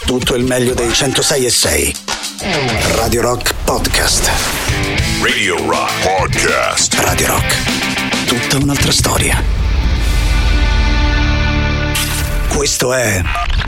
tutto il meglio dei 106.6. Radio Rock Podcast. Radio Rock Podcast. Radio Rock. Tutta un'altra storia. Questo è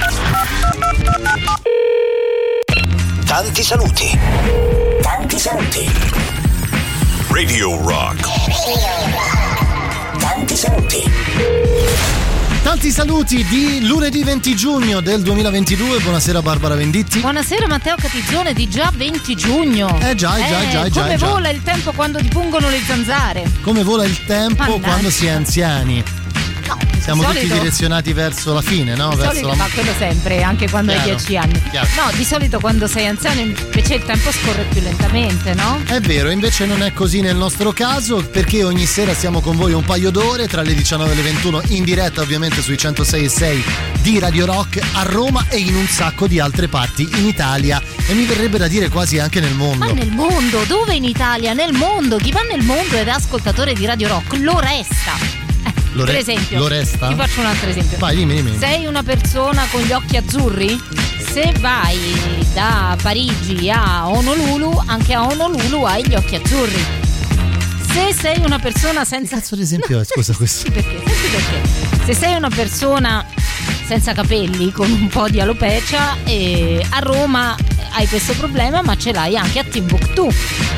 Tanti saluti. Tanti saluti. Radio Rock. Tanti saluti. Tanti saluti di lunedì 20 giugno del 2022. Buonasera Barbara Venditti. Buonasera Matteo Catizzone, di già 20 giugno. Già. Come vola il tempo quando ti pungono le zanzare. Come vola il tempo quando si è anziani. No, siamo solito, tutti direzionati verso la fine, no? Di solito, ma quello sempre, anche quando hai 10 anni. Chiaro. No, di solito quando sei anziano invece il tempo scorre più lentamente, no? È vero, invece non è così nel nostro caso, perché ogni sera siamo con voi un paio d'ore, tra le 19 e le 21, in diretta ovviamente sui 106.6 di Radio Rock a Roma e in un sacco di altre parti in Italia, e mi verrebbe da dire quasi anche nel mondo. Ma nel mondo? Dove in Italia? Nel mondo? Chi va nel mondo ed è ascoltatore di Radio Rock lo resta. Per esempio, lo resta? Ti faccio un altro esempio. Vai, dimmi. Sei una persona con gli occhi azzurri? Se vai da Parigi a Honolulu, anche a Honolulu hai gli occhi azzurri. Se sei una persona senza... Che cazzo di esempio è? Scusa questo. Senti perché. Se sei una persona senza capelli, con un po' di alopecia, a Roma hai questo problema, ma ce l'hai anche a Timbuktu.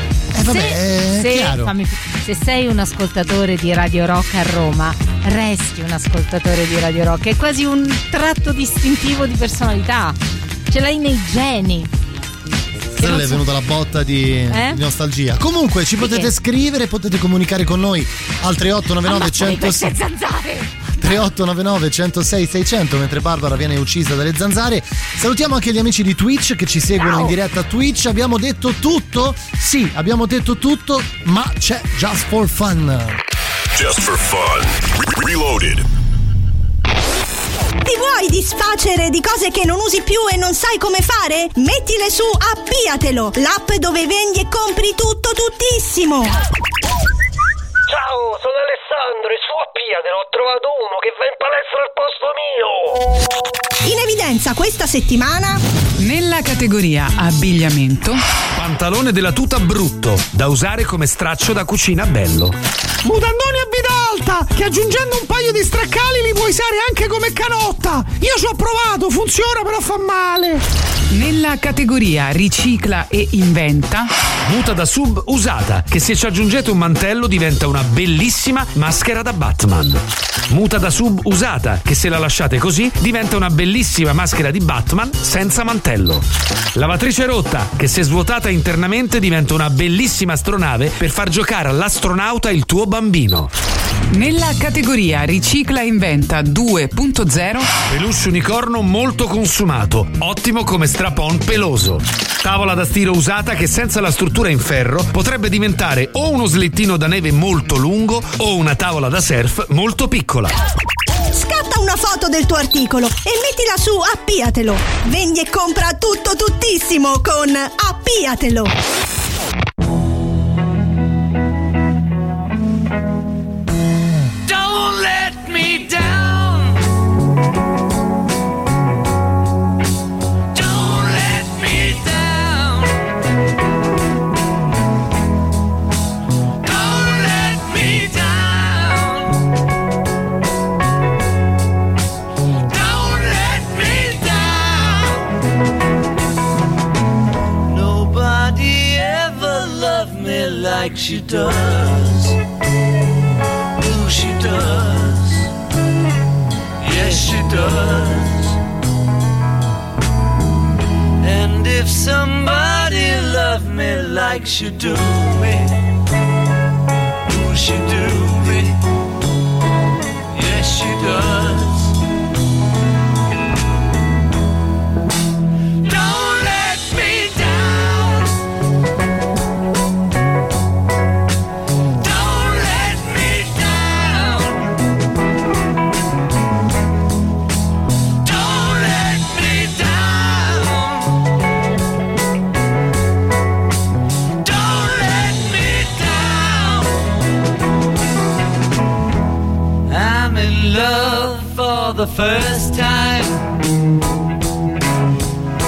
Se sei un ascoltatore di Radio Rock a Roma, resti un ascoltatore di Radio Rock. È quasi un tratto distintivo di personalità. Ce l'hai nei geni. È venuta la botta di nostalgia. Comunque ci potete scrivere, potete comunicare con noi al 3899 106 3899 106 600 mentre Barbara viene uccisa dalle zanzare. Salutiamo anche gli amici di Twitch che ci seguono in diretta a Twitch. Abbiamo detto tutto? Sì, abbiamo detto tutto, ma c'è Just for Fun. Just for Fun. Reloaded. Ti vuoi disfacere di cose che non usi più e non sai come fare? Mettile su Appiatelo, l'app dove vendi e compri tutto tuttissimo. Ciao, sono Alessandro e su Appiatelo ho trovato uno che va in palestra al posto mio. In evidenza questa settimana nella categoria abbigliamento, pantalone della tuta brutto, da usare come straccio da cucina bello. Mutandoni a vita alta, che aggiungendo un paio di straccali li puoi usare anche come canotta. Io ci ho provato, funziona però fa male. Nella categoria ricicla e inventa, muta da sub usata, che se ci aggiungete un mantello diventa una bellissima maschera da Batman. Muta da sub usata, che se la lasciate così diventa una bellissima maschera di Batman senza mantello. Lavatrice rotta, che se svuotata internamente diventa una bellissima astronave per far giocare all'astronauta il tuo bambino. Nella categoria ricicla e inventa 2.0, peluche unicorno molto consumato, ottimo come strap-on peloso. Tavola da stiro usata che senza la struttura in ferro potrebbe diventare o uno slittino da neve molto lungo o una tavola da surf molto piccola. Scatta una foto del tuo articolo e mettila su Appiatelo. Vendi e compra tutto tuttissimo con Appiatelo. Don't let me down. Don't let me down. Don't let me down. Don't let me down. Nobody ever loved me like she does. She does, yes she does. And if somebody loved me like she do me, who she do me, yes she does. Don't let me down. Don't let me down. Don't let me down. Don't let me down. I'm in love for the first time.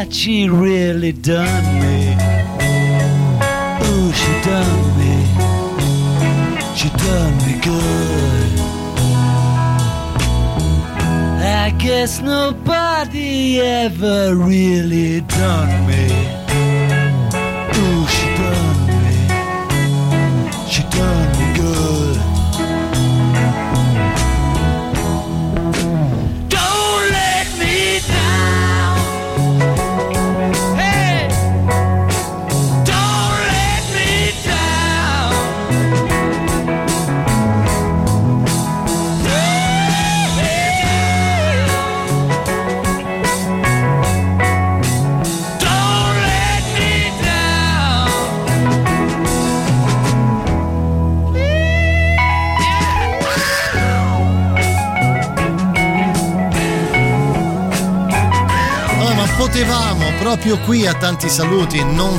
that she really done me. Ooh, she done me. She done me good. I guess nobody ever really done me. Ooh, she done me. She done me good. Don't let me down. Hey, don't let me down. Don't let me down. Oh, ma potevamo proprio qui a Tanti Saluti non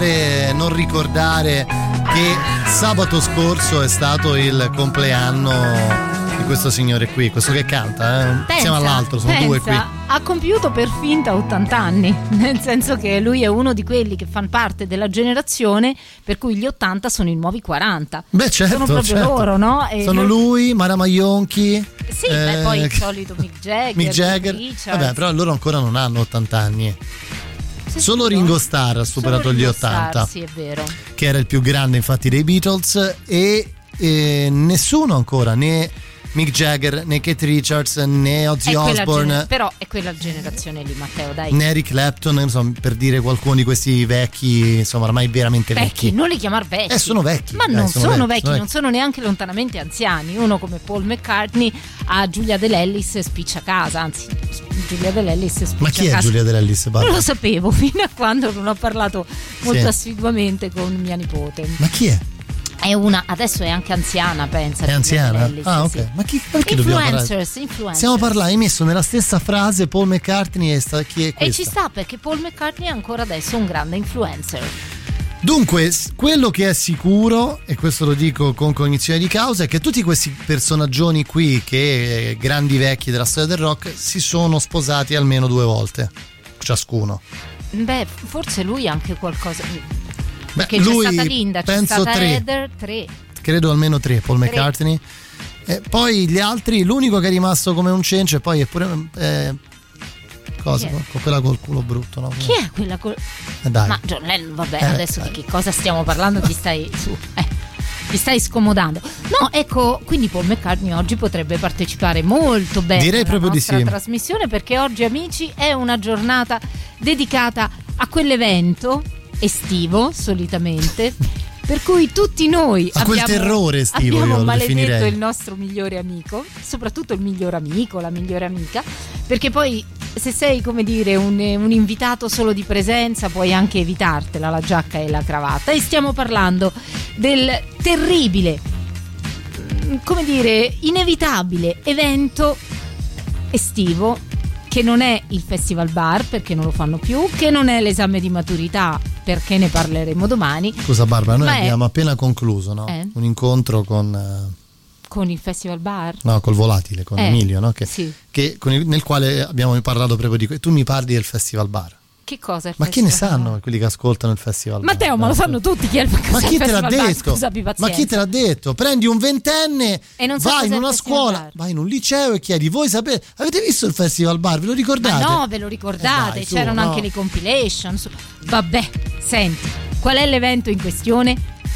ricordare che sabato scorso è stato il compleanno di questo signore qui, questo che canta, insieme all'altro, sono due qui. Ha compiuto per finta 80 anni, nel senso che lui è uno di quelli che fanno parte della generazione per cui gli 80 sono i nuovi 40. Beh, certo, sono proprio certo. loro, no? E sono lui, Mara Maionchi. Sì, beh, poi il solito Mick Jagger. Richards. Vabbè, però loro ancora non hanno 80 anni. Sì, Solo sì, Ringo Starr ha superato Solo gli Ringo 80. Starr, sì, è vero. Che era il più grande infatti dei Beatles, e nessuno ancora, né Mick Jagger, né Keith Richards, né Ozzy Osbourne, Però è quella generazione lì, Matteo, dai. né Eric Clapton, insomma, per dire qualcuno di questi vecchi, insomma, ormai veramente vecchi. Non li chiamar vecchi. Sono vecchi. Ma non sono vecchi, sono non sono neanche lontanamente anziani. Uno come Paul McCartney a Giulia Dell'Ellis spiccia casa, anzi Giulia Dell'Ellis spiccia casa. Ma chi è Giulia Dell'Ellis? Non lo sapevo fino a quando non ho parlato molto Sì. assiduamente con mia nipote. Ma chi è? È una, adesso è anche anziana, pensa. È anziana? Dell'Ellis, Ah, ok. sì. Ma perché dobbiamo parlare? Influencers. Stiamo parlando, hai messo nella stessa frase Paul McCartney e chi è questo? E ci sta, perché Paul McCartney è ancora adesso un grande influencer. Dunque, quello che è sicuro, e questo lo dico con cognizione di causa, è che tutti questi personaggioni qui, che grandi vecchi della storia del rock, si sono sposati almeno 2 volte, ciascuno. Beh, forse lui anche qualcosa. Beh, Perché lui, c'è stata Linda, c'è penso stata 3. Heather, 3. Credo almeno 3, Paul McCartney. Poi gli altri, l'unico che è rimasto come un cencio, e poi è pure cosa? Con quella col culo brutto, no? Chi è quella Dai. Ma John Lennon, vabbè, adesso di che cosa stiamo parlando? Ti stai scomodando. No, ecco, quindi Paul McCartney oggi potrebbe partecipare molto bene Direi alla proprio di nostra sì. trasmissione, perché oggi, amici, è una giornata dedicata a quell'evento estivo, solitamente, per cui tutti noi a quel terrore estivo, abbiamo io lo maledetto definirei. il nostro migliore amico, soprattutto il miglior amico, la migliore amica, perché poi se sei, come dire, un invitato solo di presenza, puoi anche evitartela la giacca e la cravatta. E stiamo parlando del terribile, come dire, inevitabile evento estivo, che non è il Festival Bar, perché non lo fanno più, che non è l'esame di maturità, perché ne parleremo domani. Scusa Barbara, noi Ma abbiamo appena concluso, no? Un incontro con il Festival Bar? No, col Volatile, con Emilio, no? Sì. Nel quale abbiamo parlato proprio di tu mi parli del Festival Bar. Che cosa è il Ma chi ne Festival sanno quelli che ascoltano il Festival Bar? Matteo, ma lo sanno tutti chi è il Ma chi te l'ha detto? Scusa, abbi Ma pazienza. chi te l'ha detto? Prendi un ventenne, E non sa vai in cos'è il una Festival scuola, Bar. vai in un liceo e chiedi: voi sapete, avete visto il Festival Bar? Ve lo ricordate? Ma no, ve lo ricordate? dai, su, C'erano no. anche le compilation. Vabbè, senti, qual è l'evento in questione?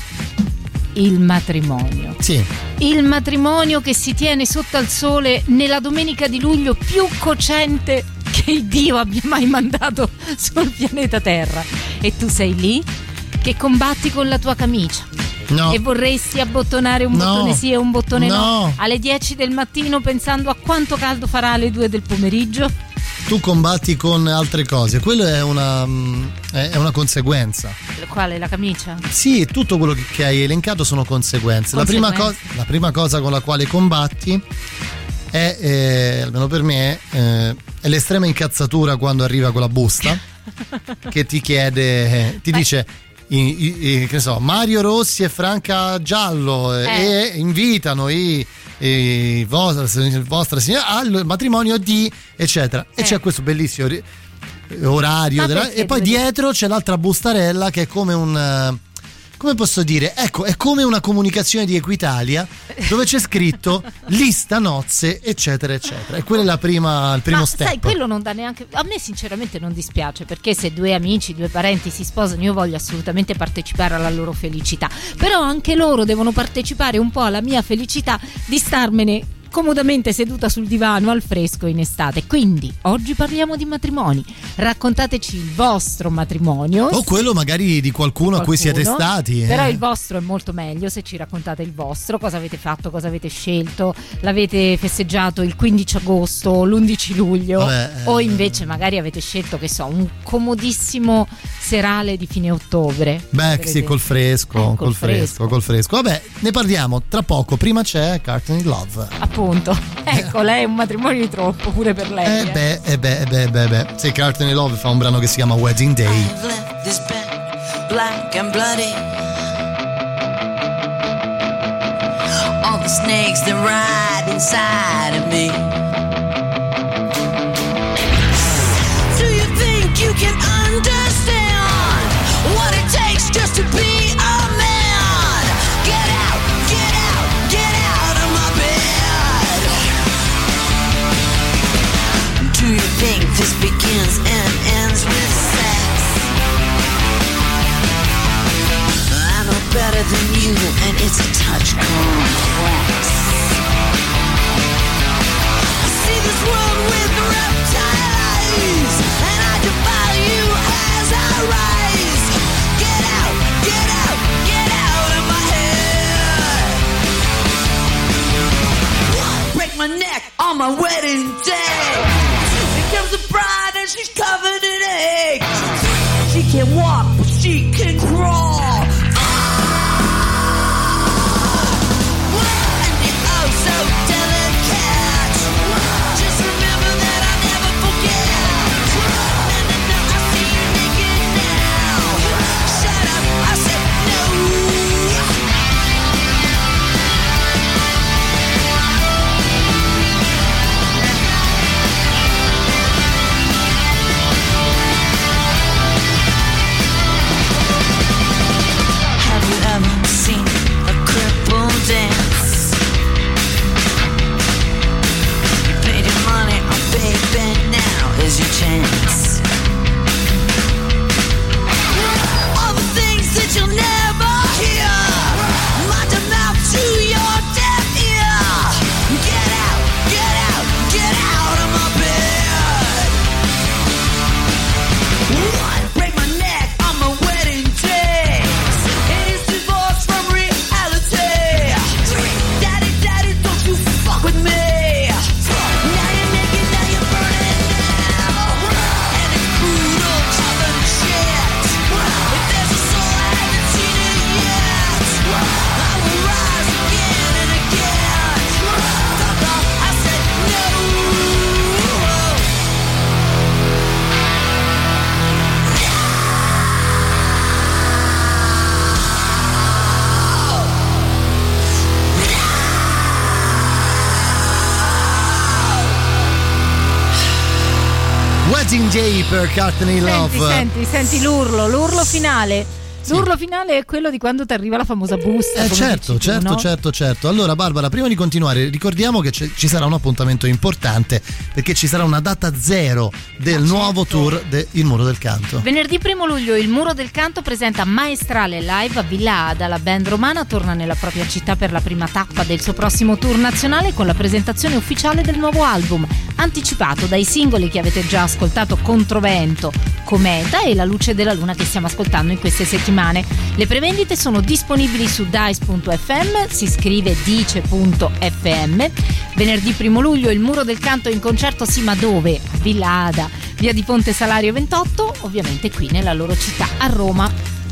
Il matrimonio. Sì. Il matrimonio che si tiene sotto al sole nella domenica di luglio più cocente che Dio abbia mai mandato sul pianeta Terra. E tu sei lì che combatti con la tua camicia. No. E vorresti abbottonare un No. bottone sì e un bottone no. No. Alle 10 del mattino, pensando a quanto caldo farà alle 2 del pomeriggio. Tu combatti con altre cose, quello è una conseguenza. Quale? La camicia? Sì, tutto quello che hai elencato sono conseguenze. La prima cosa con la quale combatti è, almeno per me, è l'estrema incazzatura quando arriva quella busta che ti chiede, ti dice che ne so, Mario Rossi e Franca Giallo e invitano vostra signora al matrimonio di eccetera, e c'è questo bellissimo orario e poi dietro c'è l'altra bustarella che è come un come posso dire, ecco, è come una comunicazione di Equitalia dove c'è scritto lista nozze eccetera eccetera, e quello è il primo step. Sai, quello non dà neanche, a me sinceramente non dispiace, perché se due amici, due parenti si sposano io voglio assolutamente partecipare alla loro felicità, però anche loro devono partecipare un po' alla mia felicità di starmene comodamente seduta sul divano al fresco in estate. Quindi oggi parliamo di matrimoni. Raccontateci il vostro matrimonio o quello magari di qualcuno a cui siete stati, Però il vostro è molto meglio se ci raccontate il vostro, cosa avete fatto, cosa avete scelto, l'avete festeggiato il 15 agosto, l'11 luglio o invece magari avete scelto, che so, un comodissimo serale di fine ottobre. Beh sì, col fresco. Vabbè, ne parliamo tra poco. Prima c'è Courtney Love. Ecco, lei è un matrimonio di troppo pure per lei. Beh. Sì, Courtney Love fa un brano che si chiama Wedding Day. I've left this bed black and bloody. All the snakes that ride inside of me. Do you think you can understand what it takes just to be a man? Get out, get out, get out of my bed. Do you think this begins and ends with sex? I know better than you, and it's a touch complex. I see this world with reptile eyes, and I defy you as I rise. Get out, get out, get out of my head. Break my neck on my wedding day. Comes the bride and she's covered in eggs. She can walk, but she can crawl. And you're oh so delicate. Just remember that I never forget. No, I see you naked now. Shut up, I said no. Seen a cripple dance. You paid your money, oh baby, now is your chance. All the things that you'll never hear, mind them out to your deaf ear. Get out, get out, get out of my bed. One, break my neck on my wedding day. With me. Now you're naked, now you're burning now. And it's brutal, chopping shit. If there's a soul, I haven't seen it yet. I will rise again and again. I said no. Wedding Day per Courtney Love. Senti l'urlo finale. L'urlo finale è quello di quando ti arriva la famosa busta. Certo. Allora Barbara, prima di continuare ricordiamo che ci sarà un appuntamento importante, perché ci sarà una data zero del nuovo tour Il Muro del Canto. Venerdì 1 luglio il Muro del Canto presenta Maestrale Live a Villa Ada. La band romana torna nella propria città per la prima tappa del suo prossimo tour nazionale, con la presentazione ufficiale del nuovo album, anticipato dai singoli che avete già ascoltato: Controvento, Cometa e La luce della luna, che stiamo ascoltando in queste settimane. Le prevendite sono disponibili su dice.fm, si scrive dice.fm. Venerdì 1 luglio il Muro del Canto in concerto, sì, ma dove? A Villa Ada, via di Ponte Salario 28, ovviamente qui nella loro città a Roma.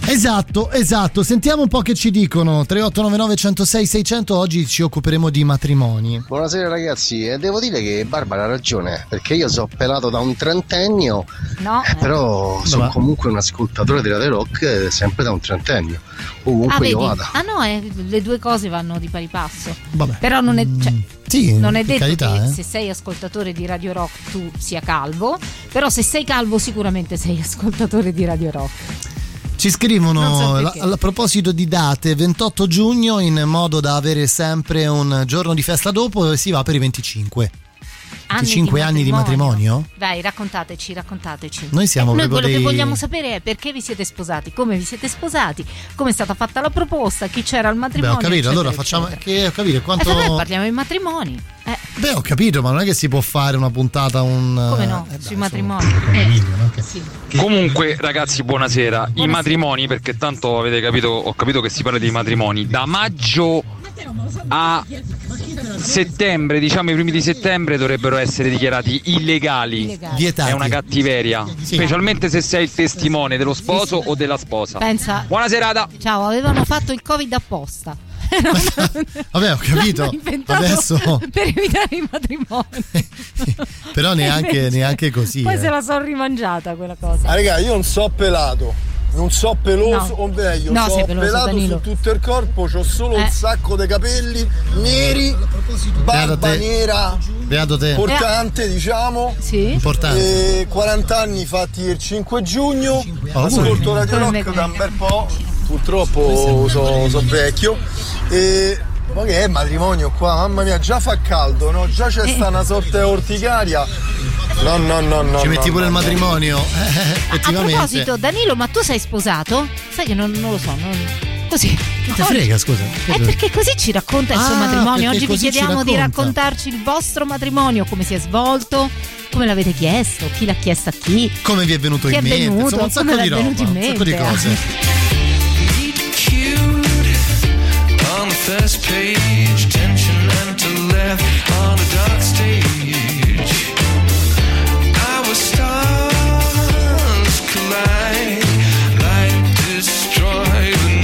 Esatto, sentiamo un po' che ci dicono. 3899 106 600. Oggi ci occuperemo di matrimoni. Buonasera ragazzi, devo dire che Barbara ha ragione, perché io sono pelato da un trentennio, però sono comunque un ascoltatore della The Rock sempre da un trentennio, ovunque io vada. Le due cose vanno di pari passo. Vabbè. Però non è, sì, non è detto carità, che se sei ascoltatore di Radio Rock tu sia calvo, però se sei calvo sicuramente sei ascoltatore di Radio Rock. Ci scrivono a proposito di date, 28 giugno, in modo da avere sempre un giorno di festa dopo, e si va per i 25. 25 anni di matrimonio? Dai, raccontateci. Noi siamo noi proprio quello che vogliamo sapere è perché vi siete sposati, come vi siete sposati, come è stata fatta la proposta, chi c'era al matrimonio. Ho capito, eccetera, allora facciamo capire quanto. Parliamo di matrimoni. Ho capito, ma non è che si può fare una puntata come no, sui matrimoni. Sì. Comunque ragazzi, buonasera. I matrimoni, perché tanto avete capito, ho capito che si parla di matrimoni da maggio a settembre, diciamo i primi di settembre, dovrebbero essere dichiarati illegali. Vietati. È una cattiveria, specialmente se sei il testimone dello sposo o della sposa. Pensa. Buona serata. Ciao, avevano fatto il Covid apposta. Vabbè, ho capito. Adesso per evitare i matrimoni. Però neanche così. Poi se la sono rimangiata quella cosa. Raga, io non so pelato. Non so peloso, o meglio, so pelato Danilo. Su tutto il corpo, c'ho solo un sacco di capelli neri, barba nera, importante, diciamo. Sì. Importante. E 40 anni fatti il 5 giugno. Ascolto Radio Rock da un bel po'. Purtroppo so vecchio. Ma che è matrimonio qua? Mamma mia, già fa caldo, no? Già c'è sta una sorta di orticaria. No. Ci metti pure il matrimonio. A Effettivamente. proposito, Danilo, ma tu sei sposato? Sai che non lo so, così. Che te frega, scusa? Perché così ci racconta il suo matrimonio. Oggi vi chiediamo di raccontarci il vostro matrimonio, come si è svolto, come l'avete chiesto, chi l'ha chiesto a chi, come vi è venuto in mente, insomma, un sacco di roba, un sacco di cose. On the first page, tension and to left on a dark stage. Our stars collide, light destroy the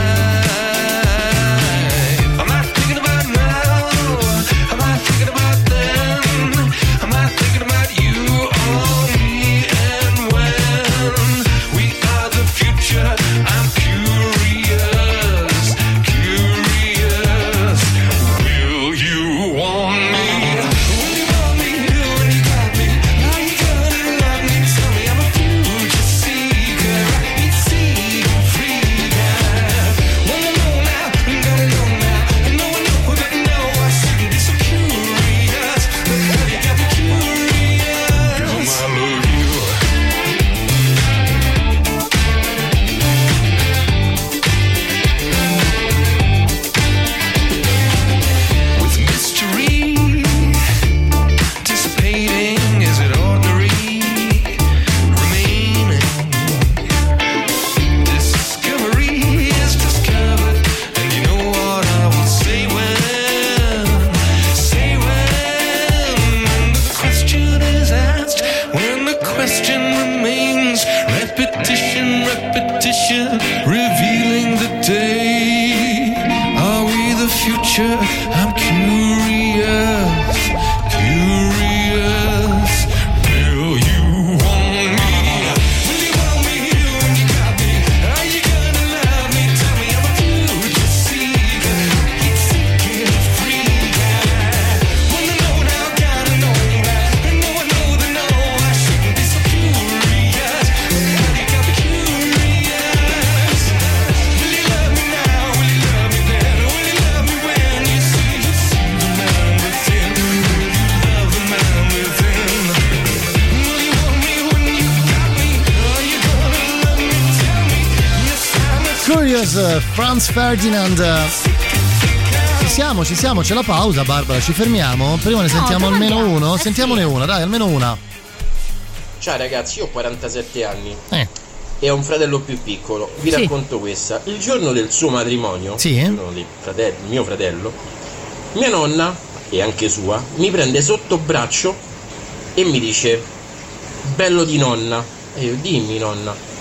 night. I'm not thinking about now, I'm not thinking about then, I'm not thinking about you or me and when. We are the future, I'm curious. Revealing the day. Are we the future? I'm curious, curious. Will you want me? Will you want me? When you got me? Are you gonna love me? Tell me I'm a future seeker. Keep seeking a free guy. Wanna know now, gotta know that. I know that no, I shouldn't be so curious. You got me curious. Curious, Franz Ferdinand. Ci siamo, c'è la pausa, Barbara, ci fermiamo? Prima ne sentiamo almeno uno? Sentiamone una, dai, almeno una. Ciao ragazzi, io ho 47 anni e ho un fratello più piccolo. Vi racconto questa. Il giorno del suo matrimonio, il giorno del mio fratello, mia nonna, e anche sua, mi prende sotto braccio e mi dice: bello di nonna. E io: dimmi nonna.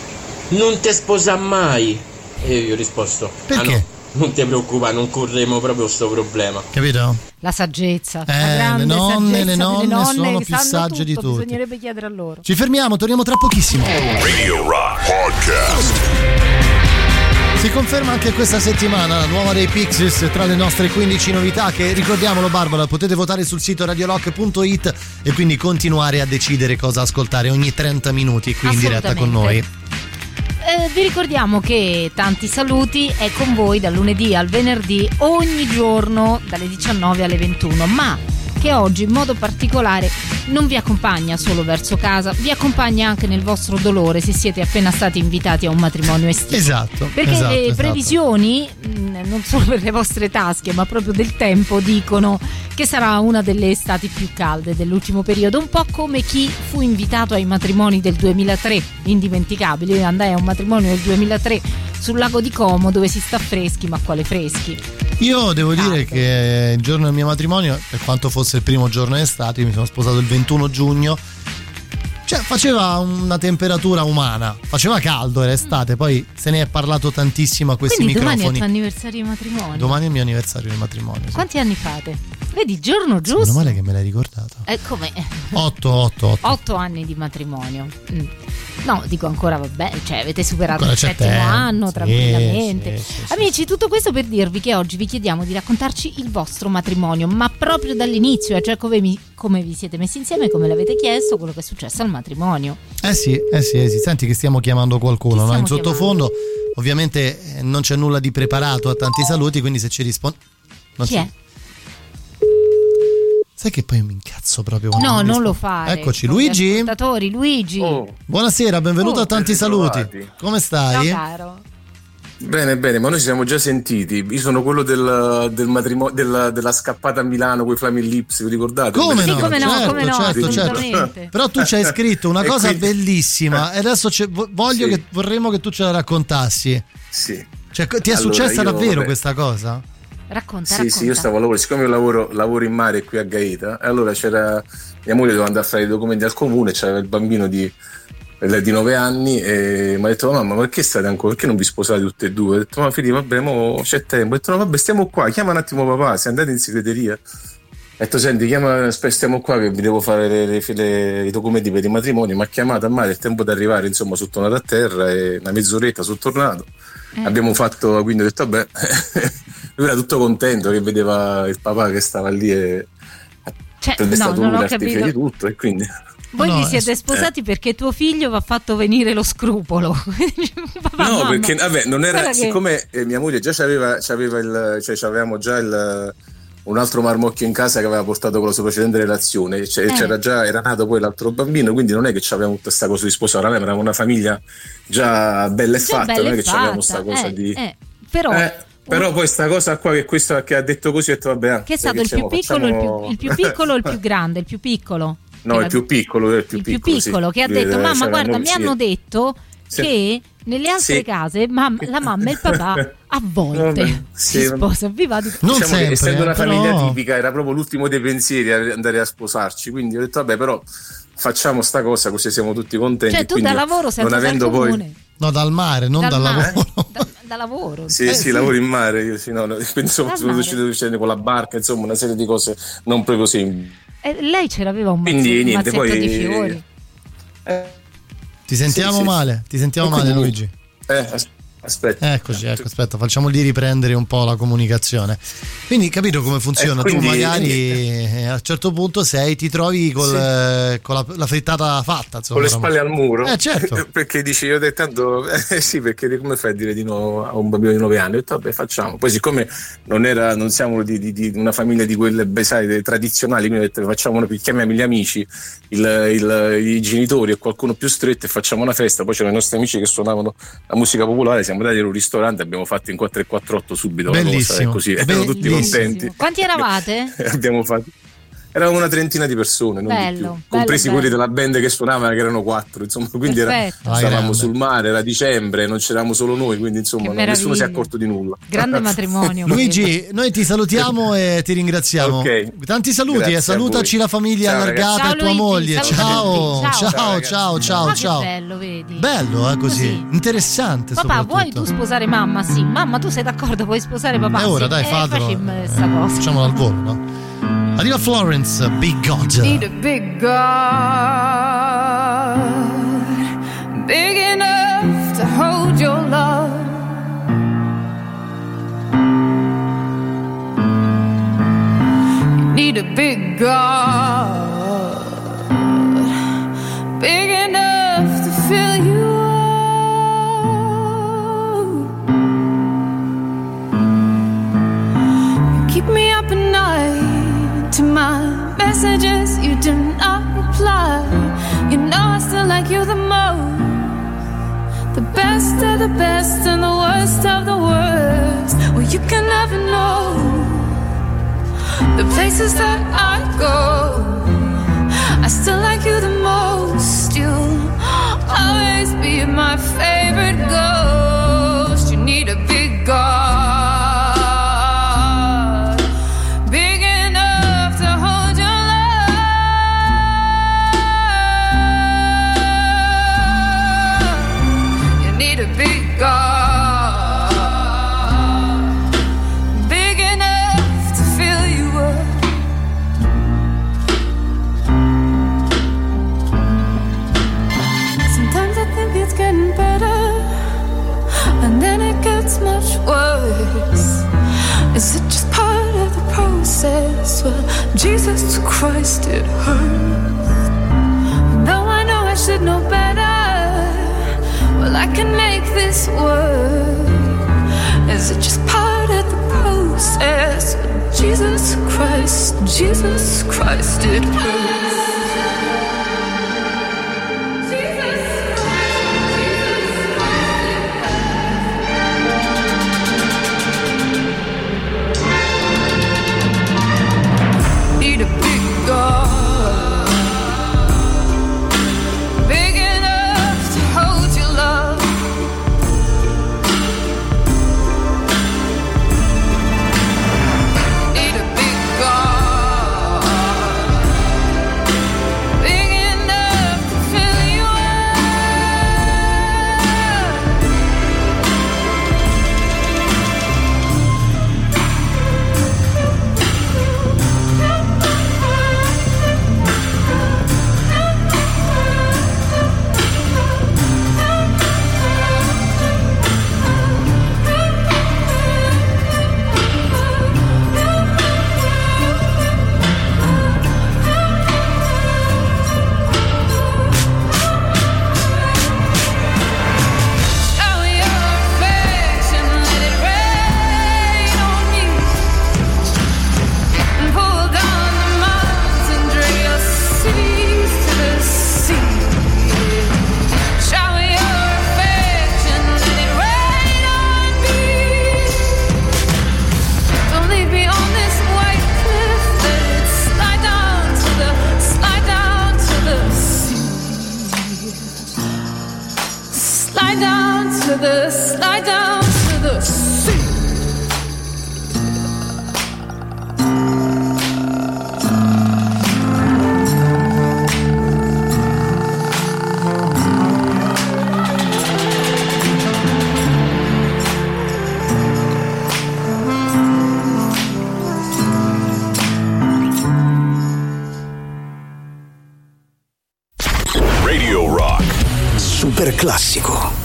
non te sposa mai. E io gli ho risposto: perché? No, non ti preoccupare, non corremo proprio sto problema. Capito? La saggezza, la grande le nonne saggezza sono che più sagge di tutti. Bisognerebbe chiedere a loro. Ci fermiamo, torniamo tra pochissimo. Radio Rock Podcast. Si conferma anche questa settimana la nuova dei Pixies tra le nostre 15 novità che, ricordiamolo Barbara, potete votare sul sito radiorock.it e quindi continuare a decidere cosa ascoltare ogni 30 minuti qui in diretta con noi. Vi ricordiamo che Tanti Saluti è con voi dal lunedì al venerdì ogni giorno dalle 19 alle 21, ma che oggi in modo particolare non vi accompagna solo verso casa, vi accompagna anche nel vostro dolore se siete appena stati invitati a un matrimonio estivo. Esatto. Perché le previsioni, non solo per le vostre tasche, ma proprio del tempo, dicono che sarà una delle estati più calde dell'ultimo periodo, un po' come chi fu invitato ai matrimoni del 2003, indimenticabili. Io andai a un matrimonio del 2003 sul lago di Como dove si sta freschi, ma quale freschi? Io devo dire che il giorno del mio matrimonio, per quanto fosse il primo giorno d'estate, io mi sono sposato il 21 giugno, cioè faceva una temperatura umana, faceva caldo, era estate, poi se ne è parlato tantissimo a questi quindi microfoni. Domani è il tuo anniversario di matrimonio? Domani è il mio anniversario di matrimonio, sì. Quanti anni fate? Vedi, giorno giusto. Meno male che me l'hai ricordato. Come? 8 anni di matrimonio. No, dico ancora vabbè, cioè avete superato ancora il settimo anno tranquillamente. Sì. Amici, tutto questo per dirvi che oggi vi chiediamo di raccontarci il vostro matrimonio, ma proprio dall'inizio, cioè come vi siete messi insieme, come l'avete chiesto, quello che è successo al matrimonio. Sì. Senti che stiamo chiamando qualcuno, no? In sottofondo ovviamente non c'è nulla di preparato a Tanti Saluti, quindi se ci rispondi... Chi è? Sai che poi mi incazzo proprio. No, non lo fare. Eccoci, Luigi. Luigi. Buonasera, benvenuto a Tanti Saluti. Come stai? Ciao caro. Bene, ma noi ci siamo già sentiti. Io sono quello del matrimonio, della scappata a Milano con i Flaming Lips, vi ricordate? Come no? Certo. Però tu ci hai scritto una cosa bellissima e adesso vorremmo che tu ce la raccontassi. Sì. Cioè, ti è successa davvero questa cosa? Racconta. Sì, io stavo a lavoro, siccome io lavoro in mare qui a Gaeta, e allora c'era mia moglie doveva andare a fare i documenti al comune, c'era il bambino di 9 anni e mi ha detto: mamma, perché state ancora? Perché non vi sposate tutte e due? Ho detto: ma figli, vabbè, mo c'è tempo. Ho detto: no, vabbè, stiamo qua, chiama un attimo papà, se andate in segreteria. Ho detto: senti, stiamo qua che vi devo fare i documenti per il matrimonio. Mi ha chiamato a mare, il tempo di arrivare, insomma, sono tornato a terra e una mezz'oretta sono tornato. Abbiamo fatto, quindi ho detto: vabbè. Lui era tutto contento che vedeva il papà che stava lì e non ho capito di tutto, e quindi voi vi siete sposati perché tuo figlio vi ha fatto venire lo scrupolo. Papà, no, mamma. perché vabbè, non era, siccome che... mia moglie già avevamo già un altro marmocchio in casa che aveva portato con la sua precedente relazione, era nato poi l'altro bambino, quindi non è che avevamo tutta questa cosa di sposare, eravamo una famiglia già bella e fatta, non è che avevamo questa cosa di però poi sta cosa qua, che questo che ha detto così, ho detto vabbè. Che è stato il più piccolo, il più piccolo o il più grande? Il più piccolo? No, il più piccolo, più piccolo, che ha detto: mamma, guarda, mi hanno detto che nelle altre case la mamma e il papà a volte si sposano. Non sempre, essendo una famiglia tipica, era proprio l'ultimo dei pensieri andare a sposarci, quindi ho detto vabbè, però facciamo sta cosa così siamo tutti contenti. Cioè tu da lavoro senza dal comune. No, dal mare, non dal lavoro. Da lavoro. Sì, lavoro in mare, io quindi sono riuscito a uscire con la barca, insomma, una serie di cose non proprio semplici. Lei ce l'aveva un mazzetto di fiori. Ti sentiamo male, Luigi. Aspetta. Eccoci, aspetta, facciamogli riprendere un po' la comunicazione. Quindi capito come funziona? Tu magari a un certo punto ti trovi con la frittata fatta, insomma, con le spalle al muro. Certo. Perché dici, io ho detto sì, perché come fai a dire di no a un bambino di 9 anni? Ho detto vabbè, facciamo. Poi siccome non siamo di una famiglia di quelle tradizionali, quindi ho detto chiamiamo gli amici, i genitori e qualcuno più stretto e facciamo una festa. Poi c'erano i nostri amici che suonavano la musica popolare, siamo andati in un ristorante, abbiamo fatto in 4 e 4 8 subito. Bellissimo. Così, erano tutti contenti. Quanti eravate? Abbiamo fatto eravamo una trentina di persone, non di più, compresi quelli della band che suonavano, che erano 4, insomma, quindi stavamo sul mare, era dicembre, non c'eravamo solo noi, quindi insomma nessuno si è accorto di nulla. Grande matrimonio. Luigi, noi ti salutiamo e ti ringraziamo. Tanti saluti, salutaci la famiglia allargata e tua moglie. Ciao. Che bello, vedi? Bello, così. Interessante. Papà, vuoi tu sposare mamma? Sì, mamma, tu sei d'accordo? Vuoi sposare papà? Ora dai, fatelo. Facciamolo al volo, no? Arriva Florence, Big God. Need a big God, big enough to hold your love. You need a big God, big enough to fill you up. You keep me up at night to my messages, you do not reply. You know I still like you the most, the best of the best and the worst of the worst. Well, you can never know the places that I go. I still like you the most. You'll always be my favorite ghost. You need a big God, big enough to hold your love. You need a big God, big enough to fill you up. Sometimes I think it's getting better, and then it gets much worse. Is it just part of the process? Well, Jesus Christ, it hurts. Though I know I should know better, well, I can make this work. Is it just part of the process? Well, Jesus Christ, it hurts. Need a big God, big enough to hold your love. Need a big God, big enough to fill you slide down to the sea. Radio Rock. Super classico.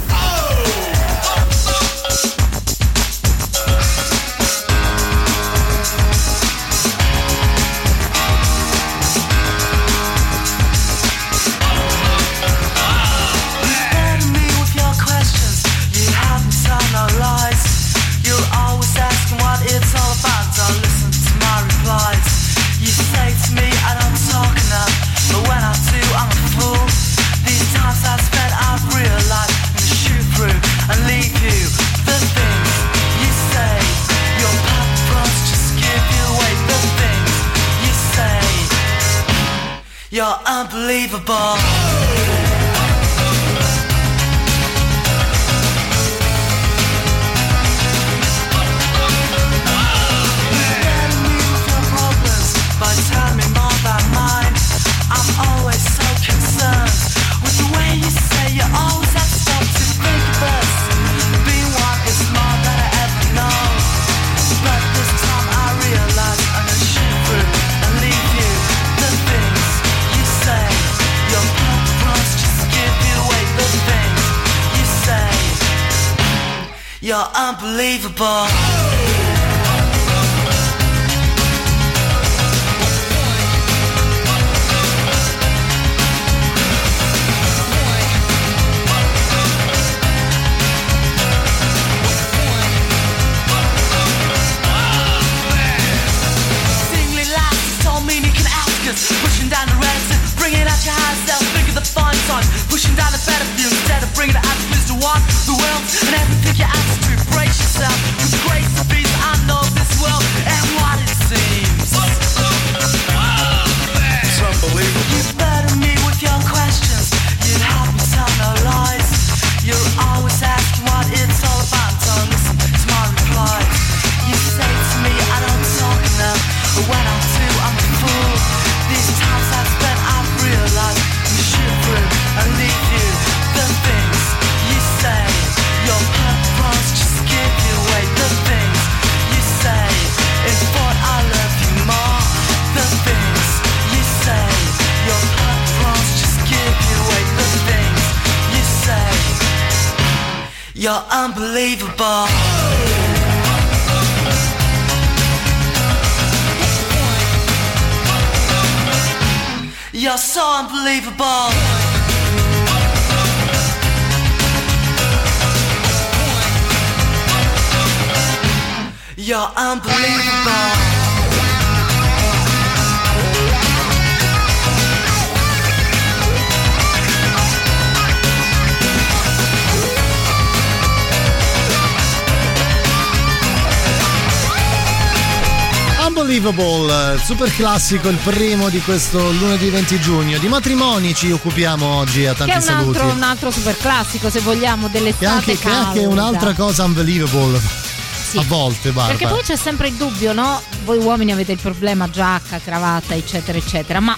But when I do, I'm a fool. These times I've spent, I've realized You're unbelievable. But tell me more about mine. I'm always so concerned with the way you say you always have to stop to think of us. Being one is more than I ever know. But this time I realize I'm gonna shoot through and leave you. The things you say, your purpose just give you away. The things you say, you're unbelievable. Pushing down the reds and bringing out your high self. Think of the fun time. Pushing down the better view instead of bringing it out to walk the world and everything you have to brace yourself. With grace and peace, I know this world and what it seems. It's unbelievable. You better me with your questions. You'd help me tell no lies. You're always asking what it's all about. So listen to my replies. You say to me I don't talk enough, but when I do I'm a fool. These times I've spent, I've realized you shoot through and leave you. The things you say, your purpose just give you away. The things you say, in thought I love you more. The things you say, your purpose just give you away. The things you say, you're unbelievable. You're so unbelievable. You're unbelievable. Unbelievable, super classico, il primo di questo lunedì 20 giugno. Di matrimoni ci occupiamo oggi, a tanti saluti. Che è un altro super classico, se vogliamo, dell'estate che è anche un'altra cosa unbelievable. Sì. A volte, Barbara. Perché poi c'è sempre il dubbio, no? Voi uomini avete il problema giacca, cravatta, eccetera, eccetera. Ma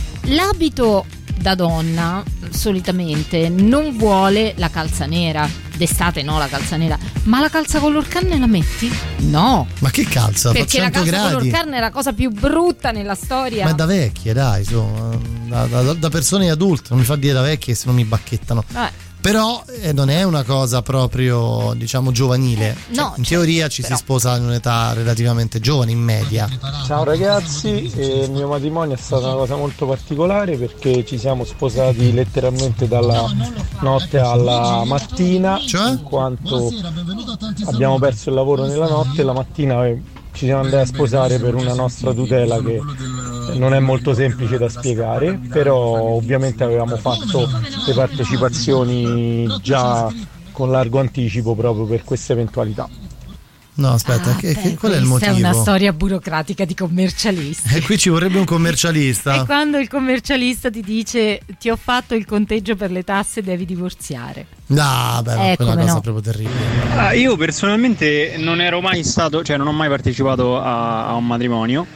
l'abito da donna solitamente non vuole la calza nera. D'estate no, la calza nera. Ma la calza color carne la metti? No. Ma che calza? Perché la calza gradi. color carne è la cosa più brutta nella storia. Ma è da vecchie, dai, insomma. Da persone adulte. Non mi fa dire da vecchie se non mi bacchettano. Però non è una cosa proprio, diciamo, giovanile. No, in teoria ci si sposa in un'età relativamente giovane, in media. Ciao ragazzi, il mio matrimonio è stata una cosa molto particolare perché ci siamo sposati letteralmente dalla notte alla mattina, in quanto abbiamo perso il lavoro nella notte e la mattina ci siamo andati a sposare per una nostra tutela che non è molto semplice da spiegare, però ovviamente avevamo fatto le partecipazioni già con largo anticipo proprio per questa eventualità. No, aspetta, qual è il motivo? Questa è una storia burocratica di commercialisti. E qui ci vorrebbe un commercialista. E quando il commercialista ti dice ti ho fatto il conteggio per le tasse, devi divorziare. No, beh, è una cosa proprio terribile. Io personalmente non ero mai stato, cioè non ho mai partecipato a un matrimonio.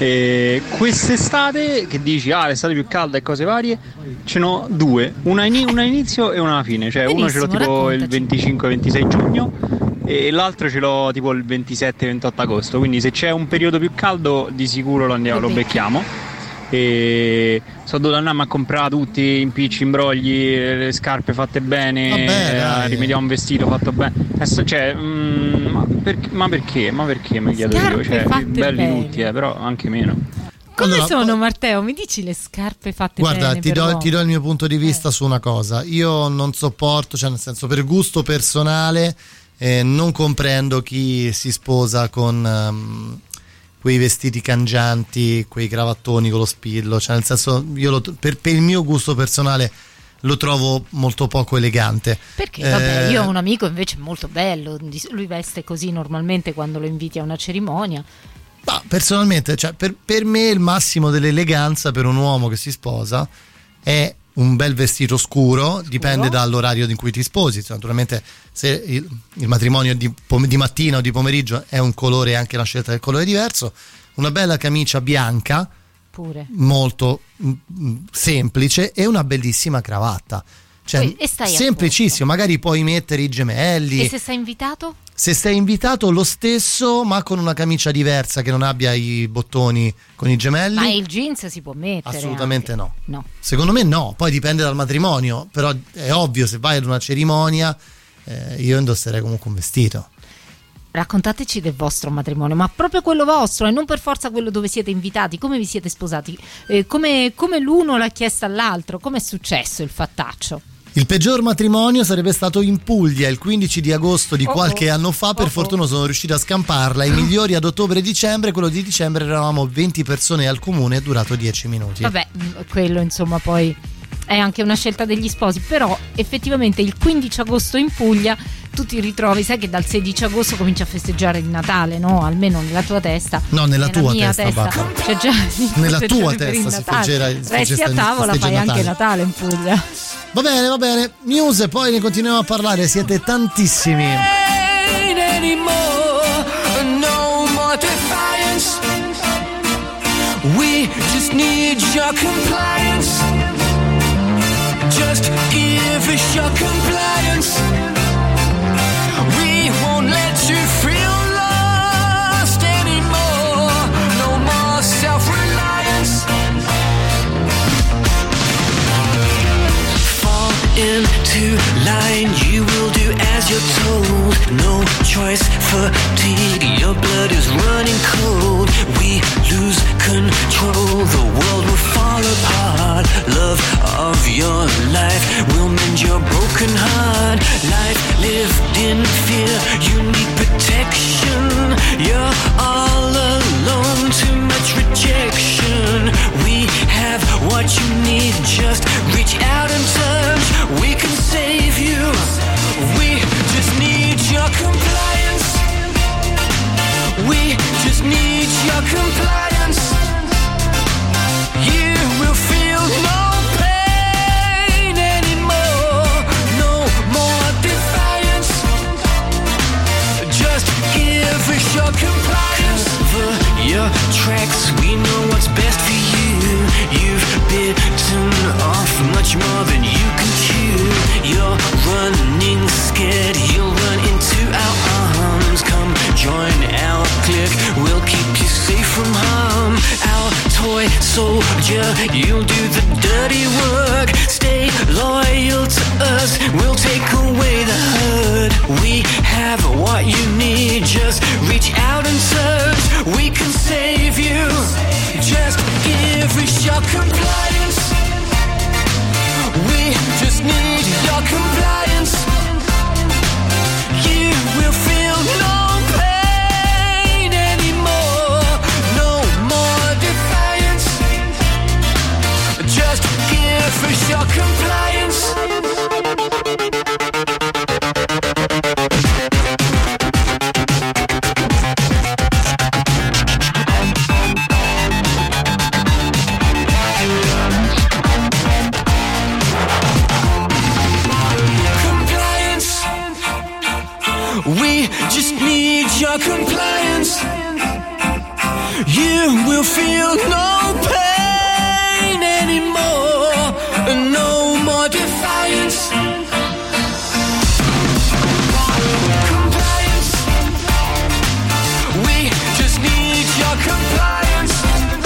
E quest'estate, che dici l'estate più calda e cose varie, ce n'ho due, una all'inizio e una alla fine, cioè uno ce l'ho tipo il 25-26 giugno e l'altro ce l'ho tipo il 27-28 agosto, quindi se c'è un periodo più caldo di sicuro lo becchiamo. E sono dovuto andare a comprare tutti impicci, imbrogli, le scarpe fatte bene, rimediamo un vestito fatto bene. Cioè, ma perché mi chiedo io, cioè, belli bene. Tutti, però anche meno. Come sono, Matteo? Mi dici le scarpe fatte bene? Guarda, ti do il mio punto di vista su una cosa. Io non sopporto, cioè nel senso, per gusto personale, non comprendo chi si sposa con quei vestiti cangianti, quei cravattoni con lo spillo, cioè nel senso, io per il mio gusto personale lo trovo molto poco elegante. Perché vabbè, io ho un amico invece molto bello, lui veste così normalmente quando lo inviti a una cerimonia. Ma personalmente, cioè, per me il massimo dell'eleganza per un uomo che si sposa è un bel vestito scuro, dipende dall'orario in cui ti sposi. Naturalmente se il matrimonio di mattina o di pomeriggio è un colore, anche la scelta del colore è diverso. Una bella camicia bianca, pure molto semplice, e una bellissima cravatta. Cioè, semplicissimo, magari puoi mettere i gemelli. E se sei invitato? Se sei invitato lo stesso, ma con una camicia diversa che non abbia i bottoni con i gemelli. Ma il jeans si può mettere? Assolutamente anche. No. Secondo me no, poi dipende dal matrimonio, però è ovvio, se vai ad una cerimonia io indosserei comunque un vestito. Raccontateci del vostro matrimonio, ma proprio quello vostro e non per forza quello dove siete invitati. Come vi siete sposati? Come l'uno l'ha chiesto all'altro? Come è successo il fattaccio? Il peggior matrimonio sarebbe stato in Puglia il 15 di agosto di qualche anno fa. Per fortuna sono riuscito a scamparla. I migliori ad ottobre e dicembre. Quello di dicembre eravamo 20 persone al comune, è durato 10 minuti. Vabbè, quello insomma poi è anche una scelta degli sposi. Però effettivamente il 15 agosto in Puglia tu ti ritrovi, sai che dal 16 agosto cominci a festeggiare il Natale, no? Almeno nella tua testa. No, nella tua testa. Cioè già nella tua testa si festeggia. Resti a tavola, fai anche Natale in Puglia. Va bene. News, poi ne continuiamo a parlare, siete tantissimi. No more defiance. We just need your compliance. Just give us your compliance. We won't let you feel lost anymore. No more self-reliance. Fall into line, you will do as you're told. No choice, fatigue, your blood is running cold. We lose control, the world will fall apart. Love of your life will mend your broken heart. Life lived in fear, you need protection. You're all alone, too much rejection. We have what you need, just reach out and touch. We can save you. We just need your compliance. We just need your compliance. You will feel no pain anymore. No more defiance. Just give us your compliance. Cover your tracks, we know what's best for you. You've bitten off much more than you can chew. You're running scared, you'll run into our arms. Come join our clique, we'll keep you safe from harm. Our toy soldier, you'll do the dirty work. Stay loyal to us, we'll take away the hurt. We have what you need, just reach out and touch. We can save you. Just give us your compliance. We just need your compliance. You will feel no pain anymore. No more defiance. Just give us your compliance. We just need your compliance. You will feel no pain anymore. No more defiance. Compliance. We just need your compliance.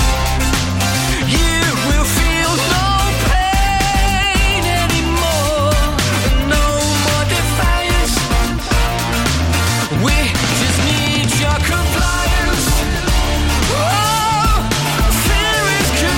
You will feel no pain anymore. No more defiance. We just need your compliance. Oh, fear is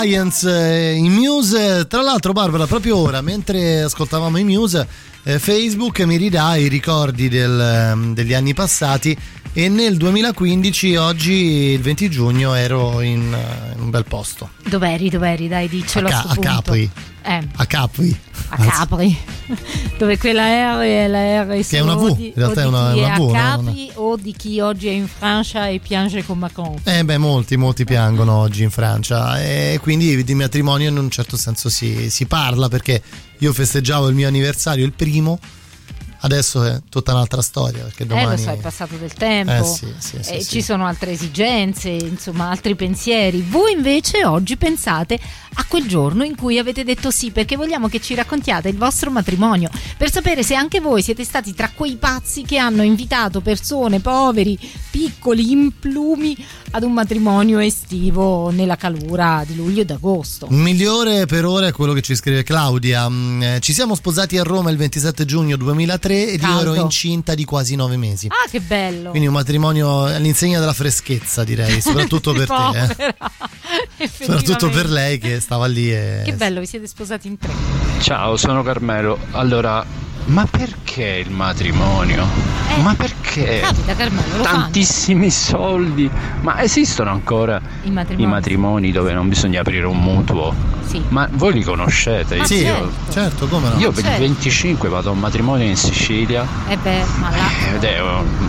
Alliance, i Muse. Tra l'altro, Barbara, proprio ora, mentre ascoltavamo i Muse, Facebook mi ridà i ricordi degli anni passati, e nel 2015, oggi il 20 giugno, ero in un bel posto. Dov'eri? Dai, diccelo a Capri. A Capri. A Capri. Dove quella R è la R che è una V, in realtà è una V. A Capri, no? O di chi oggi è in Francia e piange con Macron. Molti piangono oggi in Francia, e quindi di matrimonio in un certo senso si parla, perché io festeggiavo il mio anniversario, il primo. Adesso è tutta un'altra storia, perché domani lo so, è passato del tempo, sì. Ci sono altre esigenze, insomma, altri pensieri. Voi invece oggi pensate a quel giorno in cui avete detto sì, perché vogliamo che ci raccontiate il vostro matrimonio, per sapere se anche voi siete stati tra quei pazzi che hanno invitato persone, poveri, piccoli, implumi, ad un matrimonio estivo nella calura di luglio ed agosto. Migliore per ora è quello che ci scrive Claudia. Ci siamo sposati a Roma il 27 giugno 2003 ed io ero incinta di quasi 9 mesi. Ah, che bello! Quindi un matrimonio all'insegna della freschezza, direi, soprattutto per te. Soprattutto per lei che stava lì. Che bello, vi siete sposati in 3. Ciao, sono Carmelo. Allora, ma perché il matrimonio? Ma perché? Capita, Carmelo, tantissimi soldi. Ma esistono ancora i matrimoni dove non bisogna aprire un mutuo? Sì. Ma voi li conoscete? Ma sì, certo, come no? Io per il 25 vado a un matrimonio in Sicilia. Ma là. Ed è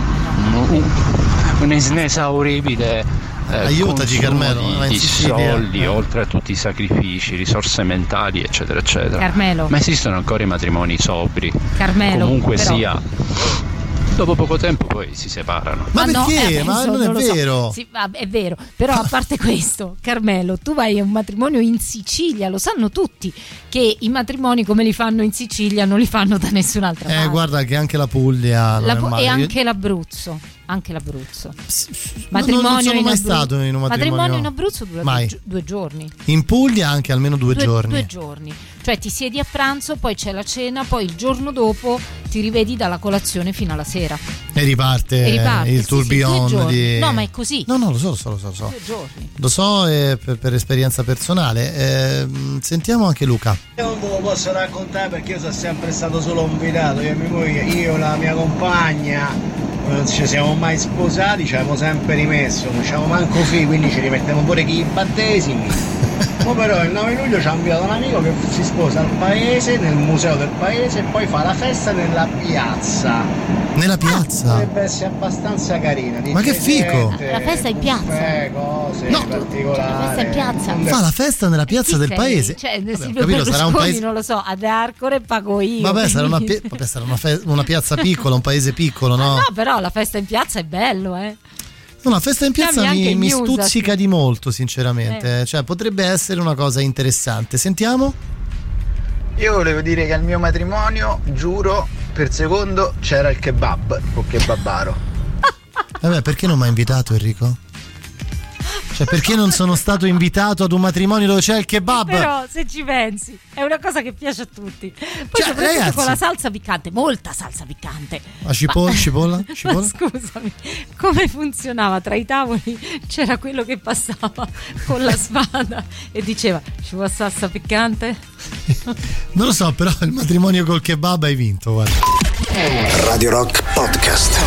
un'inesauribile aiutaci, Carmelo, di soldi, oltre a tutti i sacrifici, risorse mentali, eccetera eccetera. Carmelo, ma esistono ancora i matrimoni sobri? Carmelo, comunque però, sia, dopo poco tempo poi si separano. Ma perché? Ma non è vero. Sì, è vero, però a parte questo, Carmelo, tu vai a un matrimonio in Sicilia, lo sanno tutti che i matrimoni come li fanno in Sicilia non li fanno da nessun'altra parte. Guarda che anche la Puglia e anche l'Abruzzo. Matrimonio non sono mai stato in un matrimonio in Abruzzo dura 2 giorni. In Puglia anche almeno 2 giorni. 2 giorni. Cioè ti siedi a pranzo, poi c'è la cena, poi il giorno dopo ti rivedi dalla colazione fino alla sera. E riparte il tourbillon di... No, ma è così. No, lo so. 2 giorni. Lo so, per esperienza personale. Sentiamo anche Luca. Io non ve lo posso raccontare perché io sono sempre stato solo invitato. Io la mia compagna non ci siamo mai sposati, ci abbiamo sempre rimesso, non c'avevamo manco figli, quindi ci rimettiamo pure chi i battesimi. Ma però il 9 luglio ci ha invitato un amico che si sposa al paese, nel museo del paese, e poi fa la festa nella piazza. Nella piazza? Dovrebbe essere abbastanza carina. Ma che figo! La festa in piazza? Cose particolari. La festa in piazza? Fa la festa nella piazza del paese? Cioè, Silvio Berlusconi, non lo so, ad Arcore pago io. Vabbè, sarà una piazza piccola, un paese piccolo, no? No, però la festa in piazza è bello, Una festa in piazza mi stuzzica di molto, sinceramente. Cioè, potrebbe essere una cosa interessante. Sentiamo? Io volevo dire che al mio matrimonio, giuro, per secondo c'era il kebab o kebabaro. Vabbè, perché non mi ha invitato Enrico? Cioè, perché non sono stato invitato ad un matrimonio dove c'è il kebab? Però, se ci pensi, è una cosa che piace a tutti. Poi soprattutto ragazzi, con la salsa piccante, molta salsa piccante. La cipolla? Scusami, come funzionava? Tra i tavoli c'era quello che passava con la spada e diceva: ci vuole salsa piccante? Non lo so, però il matrimonio col kebab hai vinto, guarda. Radio Rock Podcast.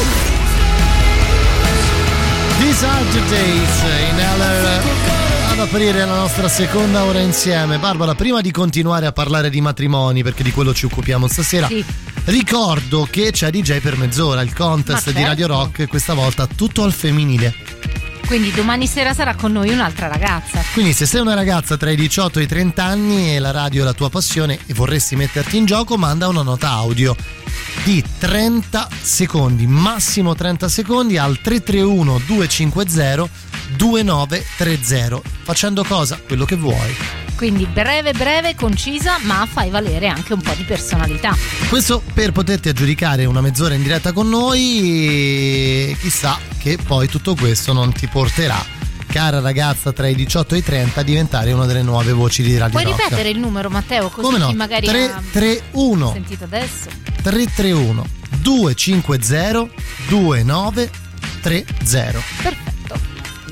These are the days in Heller ad aprire la nostra seconda ora insieme. Barbara, prima di continuare a parlare di matrimoni, perché di quello ci occupiamo stasera, ricordo che c'è DJ per mezz'ora, il contest di Radio Rock, questa volta tutto al femminile. Quindi domani sera sarà con noi un'altra ragazza. Quindi se sei una ragazza tra i 18 e i 30 anni e la radio è la tua passione e vorresti metterti in gioco, manda una nota audio di 30 secondi, massimo 30 secondi, al 331 250 2930, facendo cosa? Quello che vuoi. Quindi breve, concisa, ma fai valere anche un po' di personalità. Questo per poterti aggiudicare una mezz'ora in diretta con noi. Chissà che poi tutto questo non ti porterà, cara ragazza tra i 18 e i 30, a diventare una delle nuove voci di Radio Rock. Puoi ripetere il numero, Matteo, così come no? chi magari 331 ha sentito adesso. 331 250 2930. Perfetto.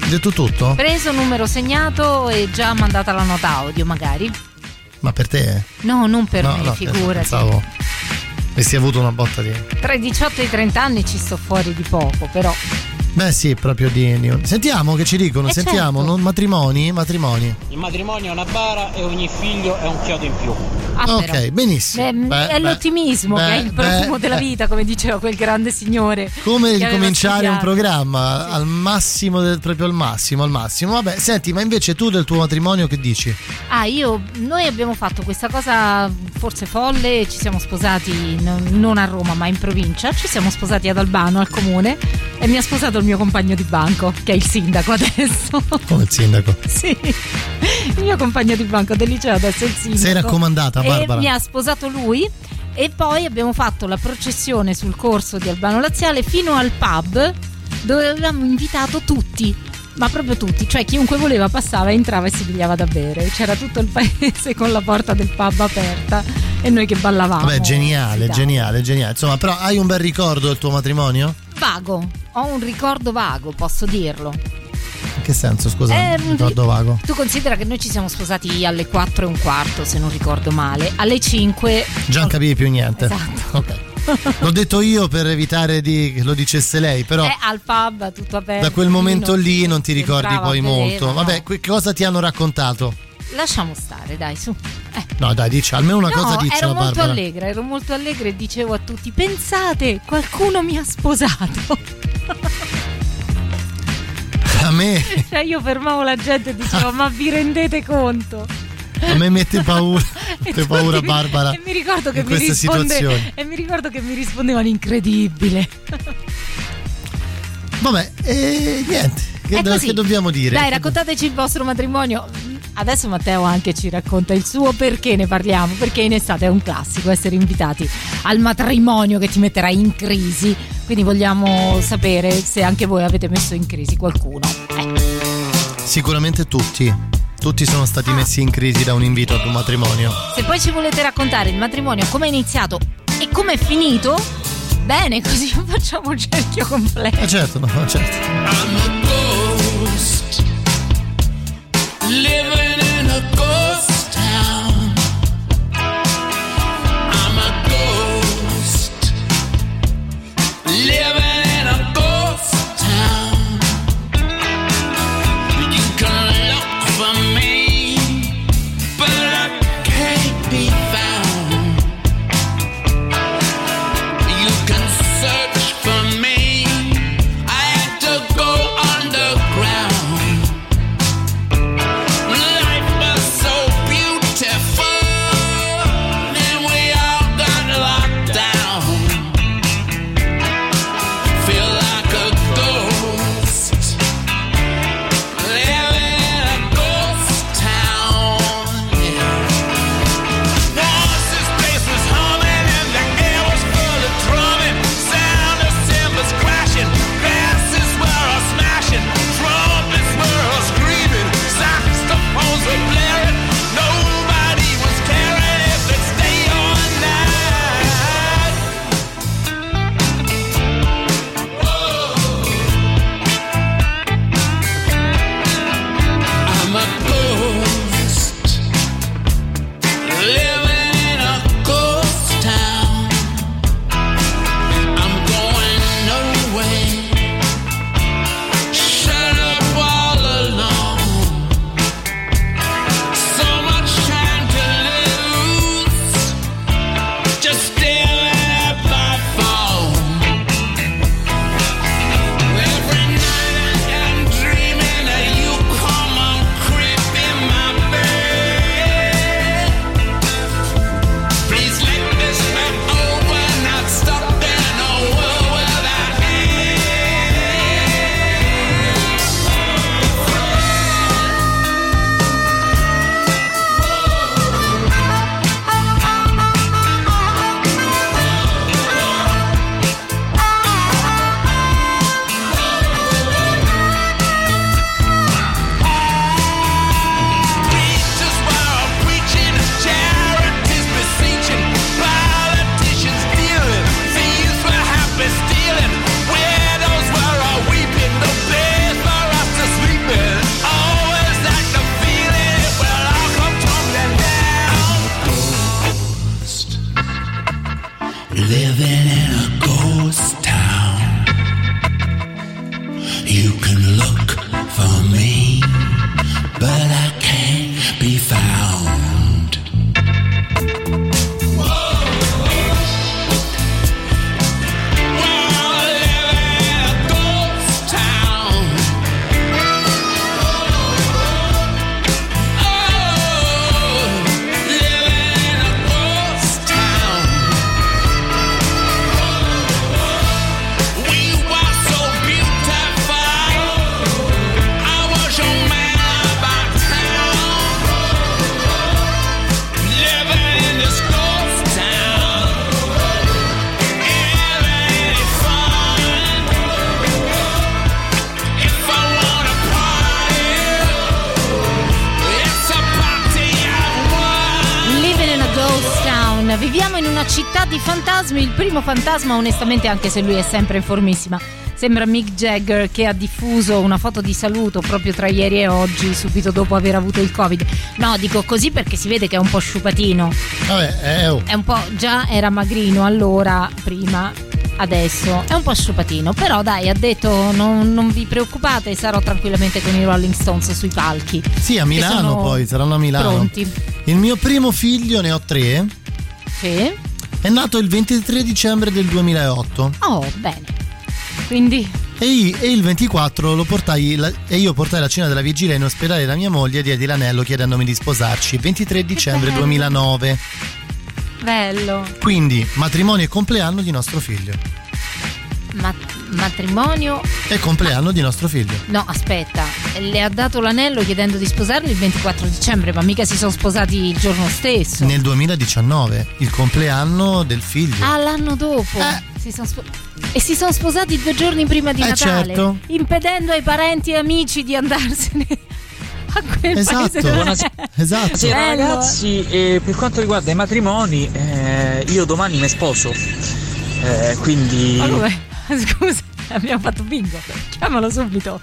Detto tutto? Preso, numero segnato e già mandata la nota audio magari. Ma per te? No, non per me, figurati. Pensavo avessi avuto una botta di... Tra i 18 e i 30 anni ci sto fuori di poco, però. Beh sì, proprio di... Sentiamo che ci dicono, sentiamo, certo. matrimoni. Il matrimonio è una bara e ogni figlio è un chiodo in più. Ok, benissimo. È l'ottimismo che è il profumo della vita, come diceva quel grande signore. Come ricominciare un programma al massimo, proprio al massimo. Vabbè, senti, ma invece tu del tuo matrimonio che dici? Noi abbiamo fatto questa cosa forse folle, ci siamo sposati non a Roma ma in provincia, ci siamo sposati ad Albano, al comune, e mi ha sposato il mio compagno di banco, che è il sindaco adesso. Come il sindaco? Sì, il mio compagno di banco del liceo adesso è il sindaco. Sei raccomandata, Barbara. E mi ha sposato lui e poi abbiamo fatto la processione sul corso di Albano Laziale fino al pub dove avevamo invitato tutti, ma proprio tutti, cioè chiunque voleva passava, entrava e si pigliava da bere. C'era tutto il paese con la porta del pub aperta e noi che ballavamo. Vabbè, geniale. Insomma, però hai un bel ricordo del tuo matrimonio? Vago, ho un ricordo vago, posso dirlo. In che senso, scusa? Ricordo vago. Tu considera che noi ci siamo sposati alle 4:15, se non ricordo male. Alle 5 già non capivi più niente. Esatto. Ok. L'ho detto io per evitare che lo dicesse lei, però al pub tutto aperto. Da quel momento lì non ti ricordi poi molto. Vabbè, cosa ti hanno raccontato? Lasciamo stare, dai, su. No, dai, dici, almeno una cosa dice la Barbara. Ero molto allegra e dicevo a tutti: pensate, qualcuno mi ha sposato. A me? Cioè io fermavo la gente e dicevo: ma vi rendete conto? A me mette paura. Mette paura, Barbara. E mi ricordo che mi rispondevano: incredibile. Vabbè, niente. Che dobbiamo dire? Dai, raccontateci il vostro matrimonio. Adesso Matteo anche ci racconta il suo, perché ne parliamo? Perché in estate è un classico essere invitati al matrimonio che ti metterà in crisi. Quindi vogliamo sapere se anche voi avete messo in crisi qualcuno. Sicuramente tutti sono stati messi in crisi da un invito ad un matrimonio. Se poi ci volete raccontare il matrimonio, come è iniziato e come è finito, bene, così facciamo il cerchio completo. Certo. I'm a ghost, living in a ghost town. I'm a ghost, living in a ghost town. You can look for me, but I can't be found. You can search for me, I had to go underground. Life was so living in a ghost town. You can look for me, but I can't be found. Viviamo in una città di fantasmi. Il primo fantasma, onestamente, anche se lui è sempre in formissima, sembra Mick Jagger, che ha diffuso una foto di saluto proprio tra ieri e oggi, subito dopo aver avuto il Covid. No, dico così perché si vede che è un po' sciupatino. Vabbè, è un po', già era magrino allora, prima, adesso è un po' sciupatino. Però dai, ha detto non vi preoccupate, sarò tranquillamente con i Rolling Stones sui palchi. Sì, a Milano, poi saranno a Milano. Pronti. Il mio primo figlio, ne ho 3. Sì. È nato il 23 dicembre del 2008. Oh, bene. Quindi e il 24 io portai la cena della vigilia in ospedale da mia moglie e diedi l'anello chiedendomi di sposarci. 23 dicembre 2009. Bello. Quindi matrimonio e compleanno di nostro figlio. Matrimonio e compleanno di nostro figlio. No, aspetta, le ha dato l'anello chiedendo di sposarli il 24 dicembre, ma mica si sono sposati il giorno stesso. Nel 2019, il compleanno del figlio. Ah, l'anno dopo. Si sono sposati 2 giorni prima di Natale, certo. Impedendo ai parenti e amici di andarsene a quel paese. Esatto. Sì, ragazzi, per quanto riguarda i matrimoni, io domani mi sposo. Quindi. Scusa, abbiamo fatto bingo. Chiamalo subito.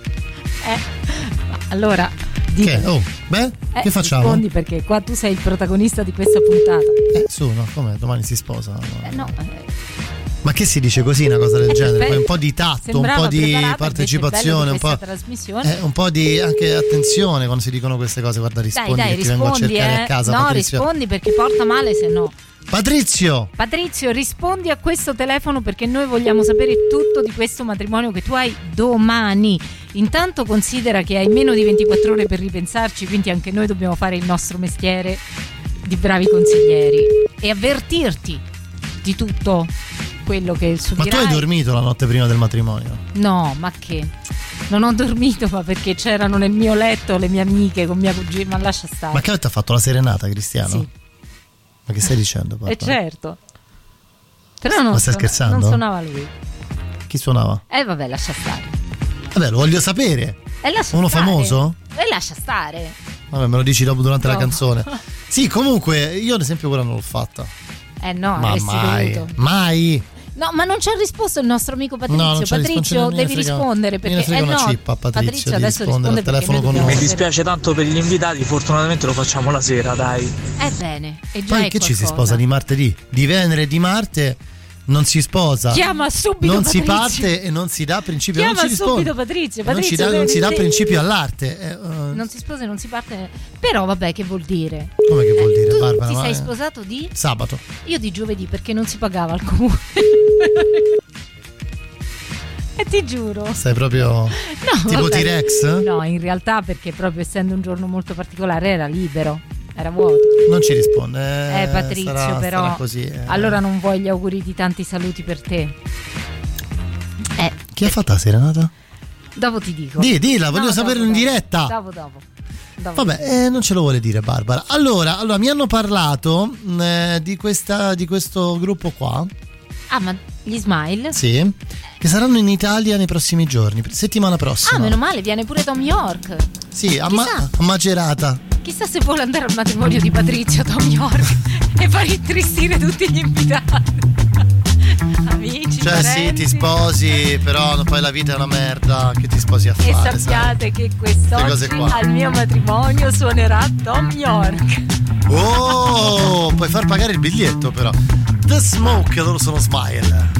Allora, che facciamo? Rispondi, perché qua tu sei il protagonista di questa puntata. No, come? Domani si sposa? No. Ma che si dice così una cosa del genere? Poi un po' di tatto, sembrava un po' di partecipazione, un po' di anche attenzione quando si dicono queste cose. Guarda, rispondi, dai, che ti vengo a cercare a casa. No, Patrizio. Rispondi perché porta male se no. Patrizio, rispondi a questo telefono perché noi vogliamo sapere tutto di questo matrimonio che tu hai domani. Intanto considera che hai meno di 24 ore per ripensarci, quindi anche noi dobbiamo fare il nostro mestiere di bravi consiglieri e avvertirti di tutto quello che subirai. Ma tu hai dormito la notte prima del matrimonio? No, ma che? Non ho dormito, ma perché c'erano nel mio letto le mie amiche con mia cugina, ma lascia stare. Ma che avete fatto la serenata, Cristiano? Sì. Ma che stai dicendo, papà? Certo. Però non stai scherzando? Non suonava lui. Chi suonava? Vabbè, lascia stare. Vabbè, lo voglio sapere. Uno famoso? Lascia stare. Vabbè, me lo dici dopo durante la canzone. Sì, comunque, io ad esempio quella non l'ho fatta. No, ma mai. Dovuto. Mai. No, ma non ci ha risposto il nostro amico Patrizio. No, Patrizio, devi rispondere perché una cippa, Patrizio adesso risponde al telefono con noi. Mi dispiace tanto per gli invitati, fortunatamente lo facciamo la sera, dai. Bene. E già poi che ci si sposa di martedì? Di Venere e di Marte non si sposa. Chiama subito non Patrizio. Si parte e non si dà principio. Chiama non si subito Patrizio. Non si dà principio all'arte. Non si sposa e non si parte. Però vabbè, che vuol dire? Come che vuol dire, Barbara? Ti sei sposato di? Sabato. Io di giovedì, perché non si pagava al comune. E ti giuro. Sei proprio tipo T-Rex? No, in realtà perché proprio essendo un giorno molto particolare era libero. Era vuoto. Non ci risponde. Patrizio, sarà così, allora non vuoi gli auguri di tanti saluti per te. Chi ha fatto la serenata? Dopo ti dico. Dilla, voglio saperlo in diretta. Dopo. Vabbè, non ce lo vuole dire Barbara. Allora mi hanno parlato di questo gruppo qua. Ah, ma gli Smile? Sì. Che saranno in Italia nei prossimi giorni, settimana prossima. Ah, meno male, viene pure Tom York. Sì, a Macerata. Chissà se vuole andare al matrimonio di Patrizio Tom York e far intristire tutti gli invitati. Amici, cioè parenti. Sì, ti sposi, però poi la vita è una merda, che ti sposi a fare. E sappiate che quest'oggi al mio matrimonio suonerà Tom York. Oh, puoi far pagare il biglietto però. The Smoke, loro sono Smile.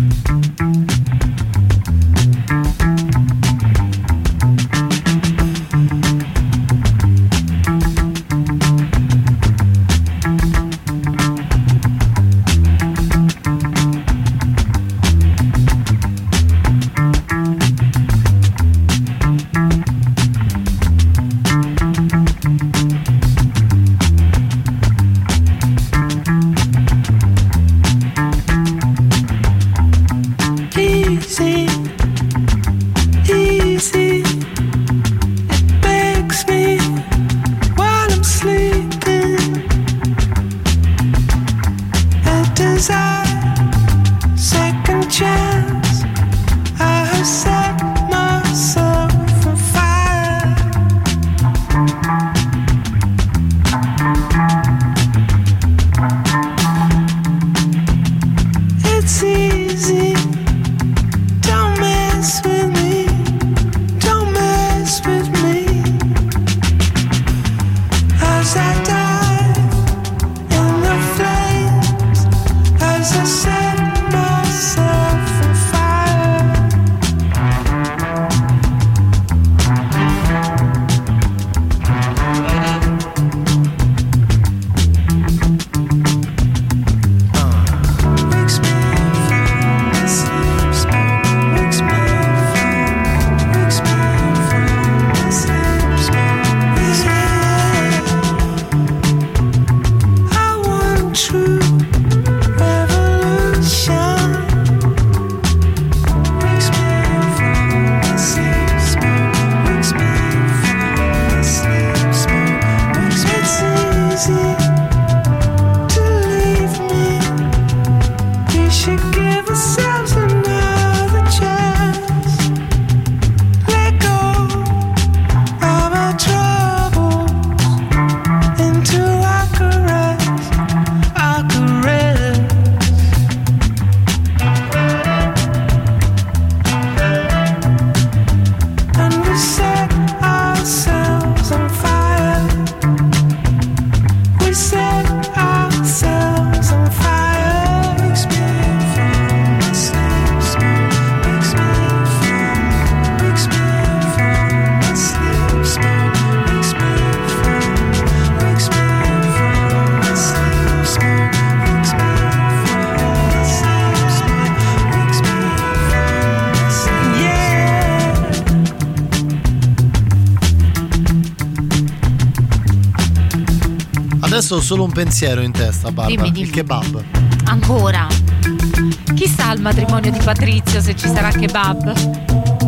Adesso ho solo un pensiero in testa, Barbara. Dimmi. Il kebab. Ancora? Chissà al matrimonio di Patrizio se ci sarà kebab.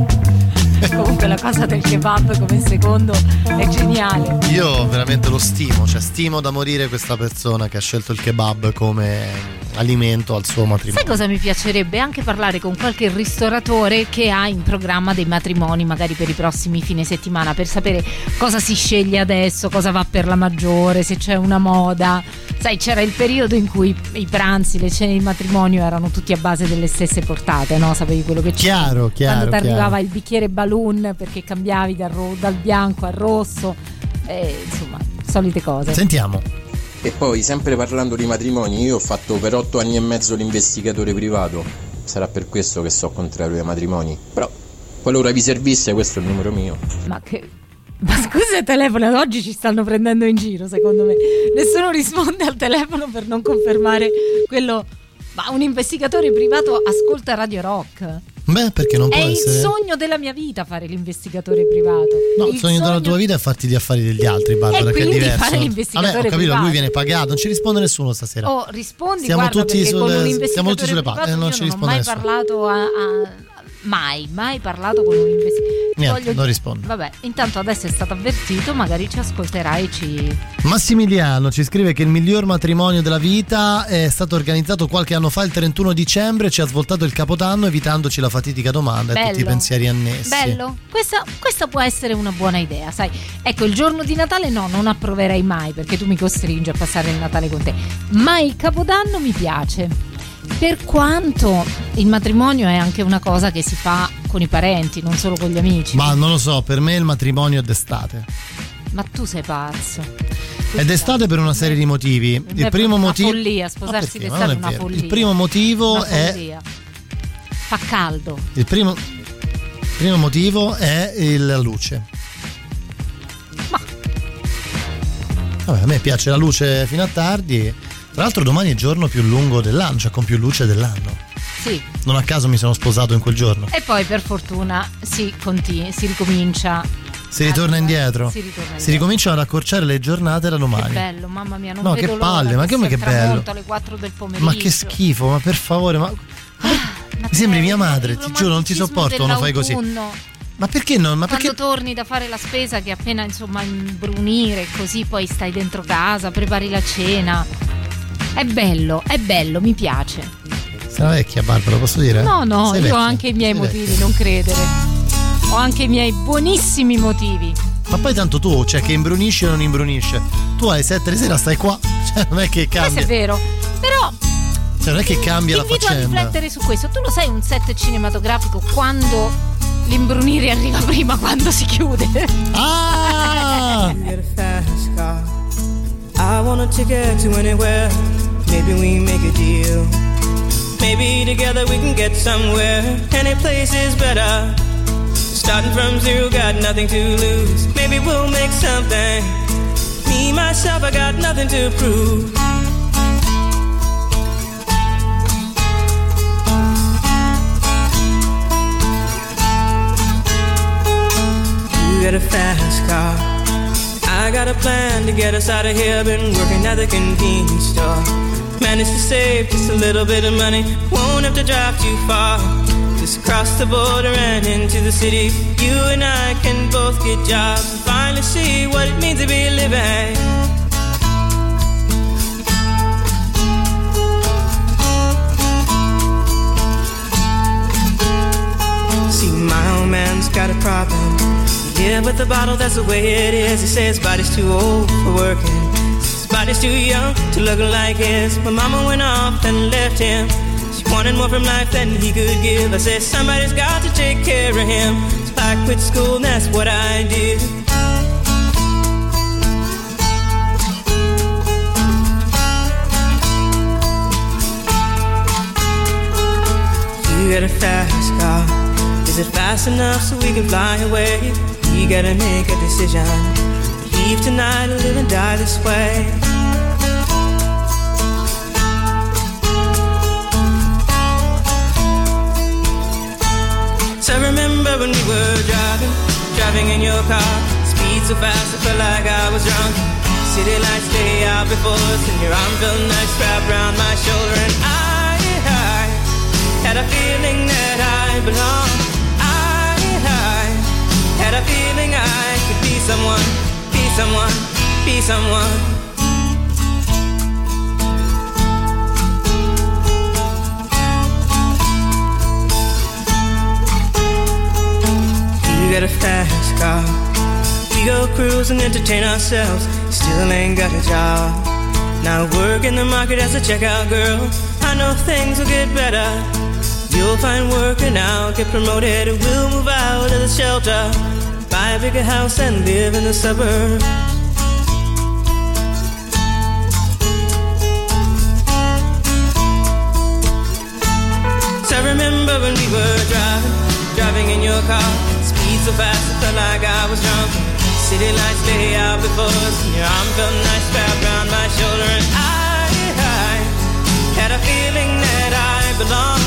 Comunque la cosa del kebab come secondo è geniale. Io veramente lo stimo, cioè stimo da morire questa persona che ha scelto il kebab come alimento al suo matrimonio. Sai cosa mi piacerebbe? Anche parlare con qualche ristoratore che ha in programma dei matrimoni magari per i prossimi fine settimana, per sapere cosa si sceglie adesso, cosa va per la maggiore, se c'è una moda. Sai, c'era il periodo in cui i pranzi, le cene di matrimonio erano tutti a base delle stesse portate, no? Sapevi quello che c'era? Chiaro. Quando ti arrivava il bicchiere balloon perché cambiavi dal bianco al rosso, insomma, solite cose. Sentiamo. E poi, sempre parlando di matrimoni, io ho fatto per 8 anni e mezzo l'investigatore privato. Sarà per questo che so contrario ai matrimoni. Però, qualora vi servisse, questo è il numero mio. Ma scusa, il telefono, oggi ci stanno prendendo in giro, secondo me. Nessuno risponde al telefono per non confermare quello. Ma un investigatore privato ascolta Radio Rock. Beh, perché non può essere? È il sogno della mia vita fare l'investigatore privato. No, il sogno della tua vita è farti gli affari degli altri, Barbara, che è diverso. Fare l'investigatore Vabbè, ho capito, privato. Lui viene pagato, non ci risponde nessuno stasera. Oh, rispondi, siamo guarda, tutti perché con un investigatore sulle privato palle, non io ci non ho risponde mai nessuno. parlato mai parlato con un investigatore. Niente, non risponde. Vabbè, intanto adesso è stato avvertito, magari ci ascolterà e ci... Massimiliano ci scrive che il miglior matrimonio della vita è stato organizzato qualche anno fa, il 31 dicembre, ci ha svoltato il Capodanno evitandoci la fatidica domanda e tutti i pensieri annessi. Bello, questa può essere una buona idea, sai. Ecco, il giorno di Natale no, non approverei mai perché tu mi costringi a passare il Natale con te, ma il Capodanno mi piace. Per quanto il matrimonio è anche una cosa che si fa con i parenti, non solo con gli amici. Ma non lo so, per me il matrimonio è d'estate. Ma tu sei pazzo. È d'estate per una serie di motivi. Il primo motivo. Follia, sposarsi d'estate è una follia. Il primo motivo è. Fa caldo. Il primo motivo è la luce. Ma. Vabbè, a me piace la luce fino a tardi. Tra l'altro domani è il giorno più lungo dell'anno, cioè con più luce dell'anno. Sì. Non a caso mi sono sposato in quel giorno. E poi per fortuna si ricomincia. Si ritorna indietro. Si ricominciano ad accorciare le giornate da domani. Che bello, mamma mia, non no, vedo che palle, l'ora ma che bello. Alle 4 del pomeriggio. Ma che schifo, ma per favore, mi sembri mia madre, ti giuro, non ti sopporto quando fai così. Ma perché non? Ma quando torni da fare la spesa, che appena insomma imbrunire, così poi stai dentro casa, prepari la cena. È bello, mi piace. Sei una vecchia, Barbara, posso dire? No, sei io vecchia. ho anche i miei motivi, vecchia. non credere. Ho anche i miei buonissimi motivi. Ma poi tanto tu, cioè, che imbrunisce o non imbrunisce, tu alle 7 di sera stai qua, cioè non è che cambia. Questo è vero, però cioè non è che cambia la faccenda. Ti invito a riflettere su questo. Tu lo sai un set cinematografico quando l'imbrunire arriva prima, quando si chiude? Ah! I want a ticket to anywhere. Maybe we make a deal. Maybe together we can get somewhere. Any place is better. Starting from zero, got nothing to lose. Maybe we'll make something. Me, myself, I got nothing to prove. You got a fast car. I got a plan to get us out of here. Been working at the convenience store. Managed to save just a little bit of money. Won't have to drive too far. Just cross the border and into the city. You and I can both get jobs and finally see what it means to be living. See, my old man's got a problem. Yeah, with the bottle, that's the way it is. He says his body's too old for working. His body's too young to look like his. My mama went off and left him. She wanted more from life than he could give. I said somebody's got to take care of him. So I quit school and that's what I did. You got a fast car. Is it fast enough so we can fly away? We gotta make a decision. Leave tonight or live and die this way. So I remember when we were driving in your car. Speed so fast I felt like I was drunk. City lights lay out before us, and your arm felt nice wrapped around my shoulder. And I had a feeling that I belonged. Had a feeling I could be someone, be someone, be someone. You got a fast car. We go cruise and entertain ourselves. Still ain't got a job. Now work in the market as a checkout girl. I know things will get better. You'll find work and I'll get promoted. We'll move out of the shelter, buy a bigger house and live in the suburbs. So I remember when we were driving in your car. Speed so fast I felt like I was drunk. City lights lay out before us, and your arm felt nice wrapped around my shoulder. And I had a feeling that I belonged.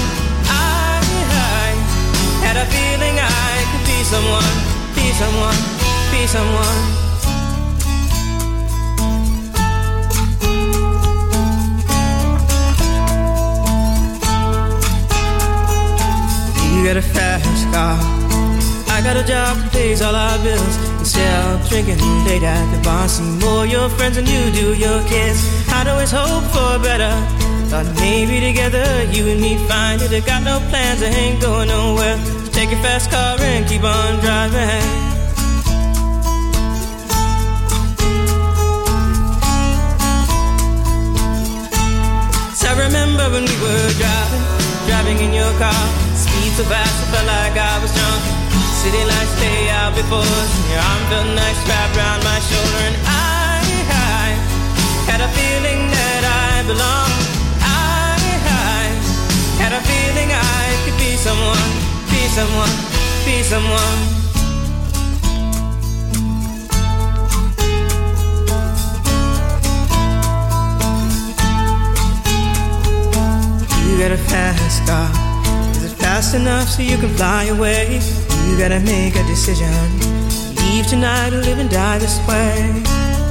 Had a feeling I could be someone, be someone, be someone. You got a fast car. I got a job that pays all our bills. Instead of drinking late at the bar, see more your friends than you do your kids. I'd always hope for better. Thought maybe together you and me find it. I got no plans, I ain't going nowhere. So take your fast car and keep on driving. So I remember when we were driving in your car. Speed so fast I felt like I was drunk. City lights lay out before us, and your arm felt nice wrapped around my shoulder. And I had a feeling that I belong. I had a feeling I could be someone, be someone, be someone. You got a fast car. Is it fast enough so you can fly away? You gotta make a decision. Leave tonight or live and die this way.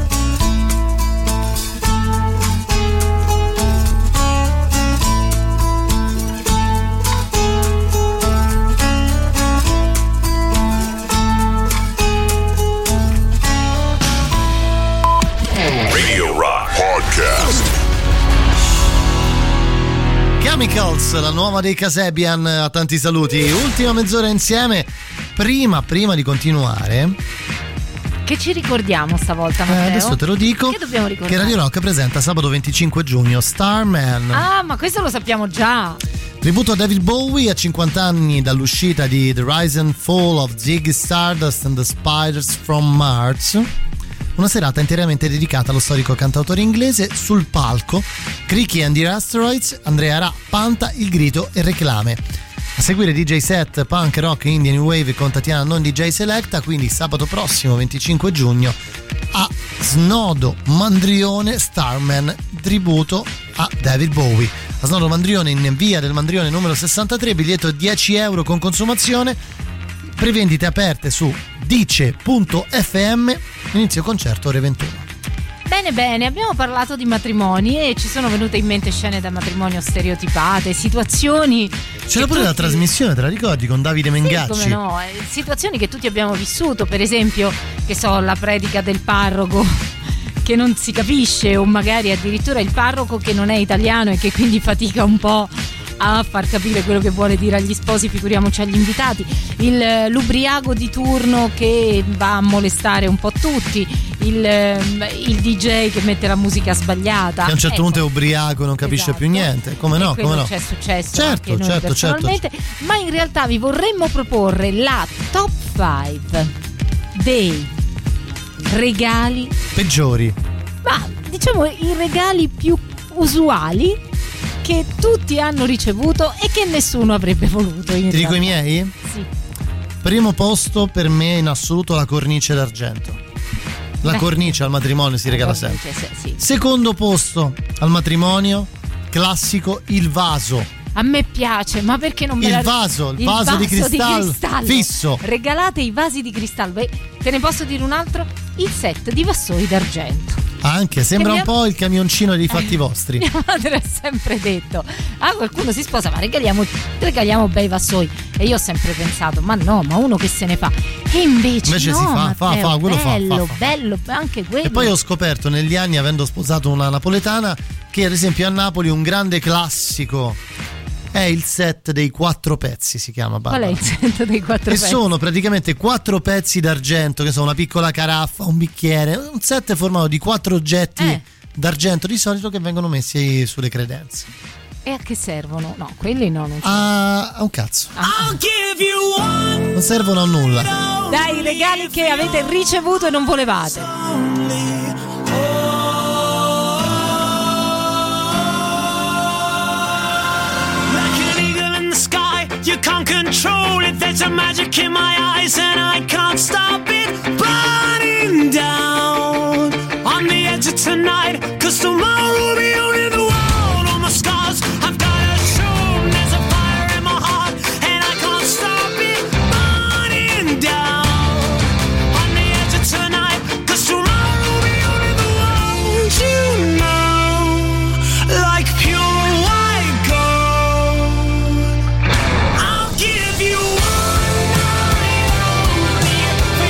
Radio Rock Podcast. Chemicals, la nuova dei Kasabian, a tanti saluti. Ultima mezz'ora insieme. Prima di continuare, che ci ricordiamo stavolta, Matteo? Adesso te lo dico. Che dobbiamo ricordare? Che Radio Rock presenta sabato 25 giugno Starman. Ah, ma questo lo sappiamo già. Tributo a David Bowie a 50 anni dall'uscita di The Rise and Fall of Ziggy Stardust and the Spiders from Mars. Una serata interamente dedicata allo storico cantautore inglese. Sul palco Cricky and the Asteroids, Andrea Ra, Panta, Il Grito e Reclame. A seguire DJ set, punk, rock, indie, new wave con Tatiana Non DJ Selecta. Quindi sabato prossimo 25 giugno a Snodo Mandrione Starman, tributo a David Bowie. A Snodo Mandrione, in via del Mandrione numero 63, biglietto 10 euro con consumazione. Prevendite aperte su dice.fm, inizio concerto ore 21. Bene, abbiamo parlato di matrimoni e ci sono venute in mente scene da matrimonio stereotipate, situazioni. C'era pure la trasmissione, te la ricordi, con Davide Mengacci? Sì, come no, situazioni che tutti abbiamo vissuto, per esempio, che so, la predica del parroco che non si capisce, o magari addirittura il parroco che non è italiano e che quindi fatica un po' a far capire quello che vuole dire agli sposi, figuriamoci agli invitati, l'ubriaco di turno che va a molestare un po' tutti, il DJ che mette la musica sbagliata, che a un certo punto è ubriaco, non capisce più niente, come no, come no. C'è successo certo, anche noi personalmente, ma in realtà vi vorremmo proporre la top 5 dei regali peggiori, ma diciamo i regali più usuali che tutti hanno ricevuto e che nessuno avrebbe voluto. Ti dico i miei? Sì. Primo posto per me in assoluto la cornice d'argento. La cornice al matrimonio si regala sempre. Sì. Secondo posto al matrimonio, classico, il vaso. A me piace, ma perché non me il vaso di cristallo fisso. Regalate i vasi di cristallo. Te ne posso dire un altro? Il set di vassoi d'argento. Anche, sembra un po' il camioncino dei fatti vostri. Mia madre ha sempre detto: qualcuno si sposa, ma regaliamo bei vassoi. E io ho sempre pensato: ma no, ma uno che se ne fa. E invece no, si fa, Matteo, fa, quello bello, fa. bello, anche quello. E poi ho scoperto negli anni, avendo sposato una napoletana, che ad esempio a Napoli un grande classico è il set dei 4 pezzi, si chiama Barbara. Qual è il set dei 4 pezzi? E sono praticamente 4 pezzi d'argento, che sono una piccola caraffa, un bicchiere, un set formato di 4 oggetti d'argento di solito che vengono messi sulle credenze. E a che servono? No, quelli no, non a un cazzo. Non servono a nulla. Dai, regali che avete ricevuto e non volevate. You can't control it, there's a magic in my eyes and I can't stop it burning down on the edge of tonight, cause tomorrow will be only the world. All my scars, I've gotta show them, there's a fire in my heart and I can't stop it burning down on the edge of tonight, cause tomorrow will be only the world. You know, like pure white gold, give you one night only.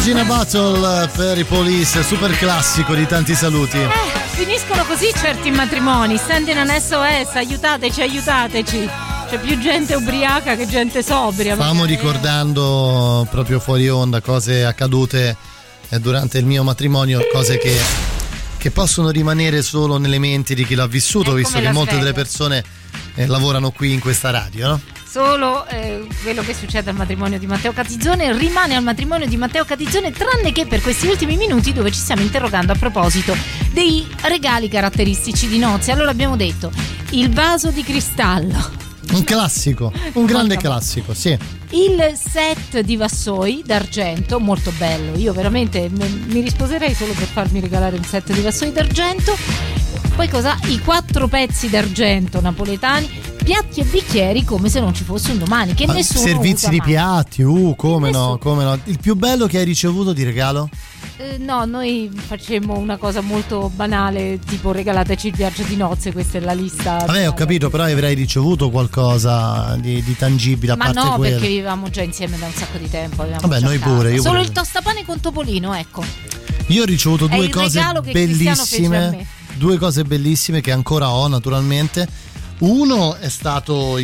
Regina Battle per i Police, super classico di Tanti Saluti. Finiscono così certi matrimoni. Sending an SOS, aiutateci. C'è più gente ubriaca che gente sobria. Stavamo ricordando proprio fuori onda cose accadute durante il mio matrimonio, cose che possono rimanere solo nelle menti di chi l'ha vissuto, visto che molte delle persone lavorano qui in questa radio, no? Solo quello che succede al matrimonio di Matteo Catizzone rimane al matrimonio di Matteo Catizzone, tranne che per questi ultimi minuti dove ci stiamo interrogando a proposito dei regali caratteristici di nozze. Allora abbiamo detto il vaso di cristallo, un classico, un grande classico, sì. Il set di vassoi d'argento, molto bello. Io veramente mi risposerei solo per farmi regalare un set di vassoi d'argento. Poi cosa? I 4 pezzi d'argento napoletani, piatti e bicchieri come se non ci fosse un domani, che nessuno servizi usa di mai. Piatti, come no. Il più bello che hai ricevuto di regalo? No, noi facemmo una cosa molto banale, tipo regalateci il viaggio di nozze, questa è la lista. Vabbè, ho capito, però avrai ricevuto qualcosa di tangibile a parte quello. Ma no, perché vivevamo già insieme da un sacco di tempo. Vabbè, noi pure. Solo il tostapane con Topolino, ecco. Io ho ricevuto due cose bellissime. Due cose bellissime che ancora ho, naturalmente. Uno è stato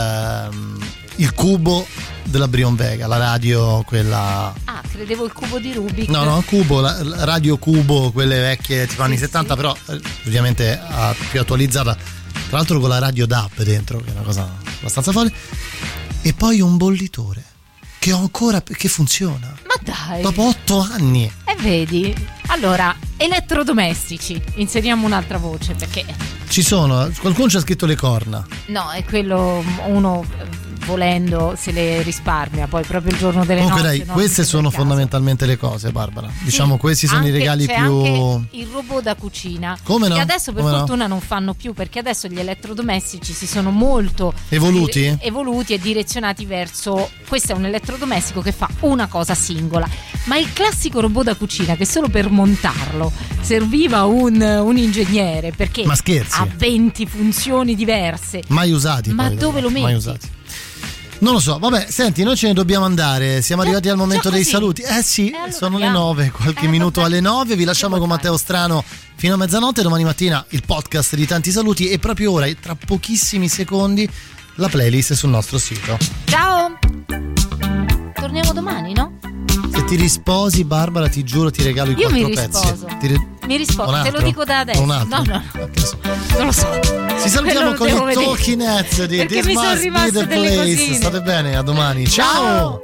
il cubo della Brion Vega, la radio quella. Ah, credevo il cubo di Rubik. No, il cubo, la radio cubo, quelle vecchie tipo anni 70, però ovviamente più attualizzata. Tra l'altro con la radio DAB dentro, che è una cosa abbastanza folle. E poi un bollitore che ho ancora, che funziona. Ma dai! Dopo 8 anni. E vedi? Allora, elettrodomestici, inseriamo un'altra voce perché ci sono, qualcuno ci ha scritto le corna. No, è quello uno volendo se le risparmia, poi proprio il giorno delle nozze. Comunque dai, queste sono fondamentalmente le cose, Barbara. Diciamo questi sono i regali c'è più. Anche il robot da cucina. Come no? Che adesso per fortuna non fanno più, perché adesso gli elettrodomestici si sono molto evoluti e direzionati verso questo è un elettrodomestico che fa una cosa singola. Ma il classico robot da cucina che solo per montarlo serviva un ingegnere, perché ma scherzi, ha 20 funzioni diverse. Mai usati. Ma poi, dove lo metti? Mai usati. Non lo so, vabbè, senti, noi ce ne dobbiamo andare. Siamo arrivati al momento dei saluti. Sì, allora sono le 9, qualche minuto alle 9. Vi lasciamo con Matteo Strano fino a mezzanotte. Domani mattina il podcast di Tanti Saluti. E proprio ora, tra pochissimi secondi, la playlist sul nostro sito. Ciao! Torniamo domani, no? Se ti risposi, Barbara, ti giuro ti regalo i 4 pezzi. Mi risposo, te lo dico da adesso. No. Non lo so. Ci salutiamo con i Talking Heads di This Must Be The Place. State bene, a domani. Ciao!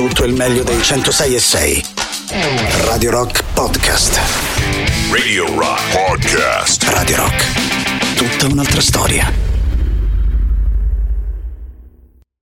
tutto il meglio dei 106.6. Radio Rock Podcast. Radio Rock Podcast. Radio Rock, tutta un'altra storia.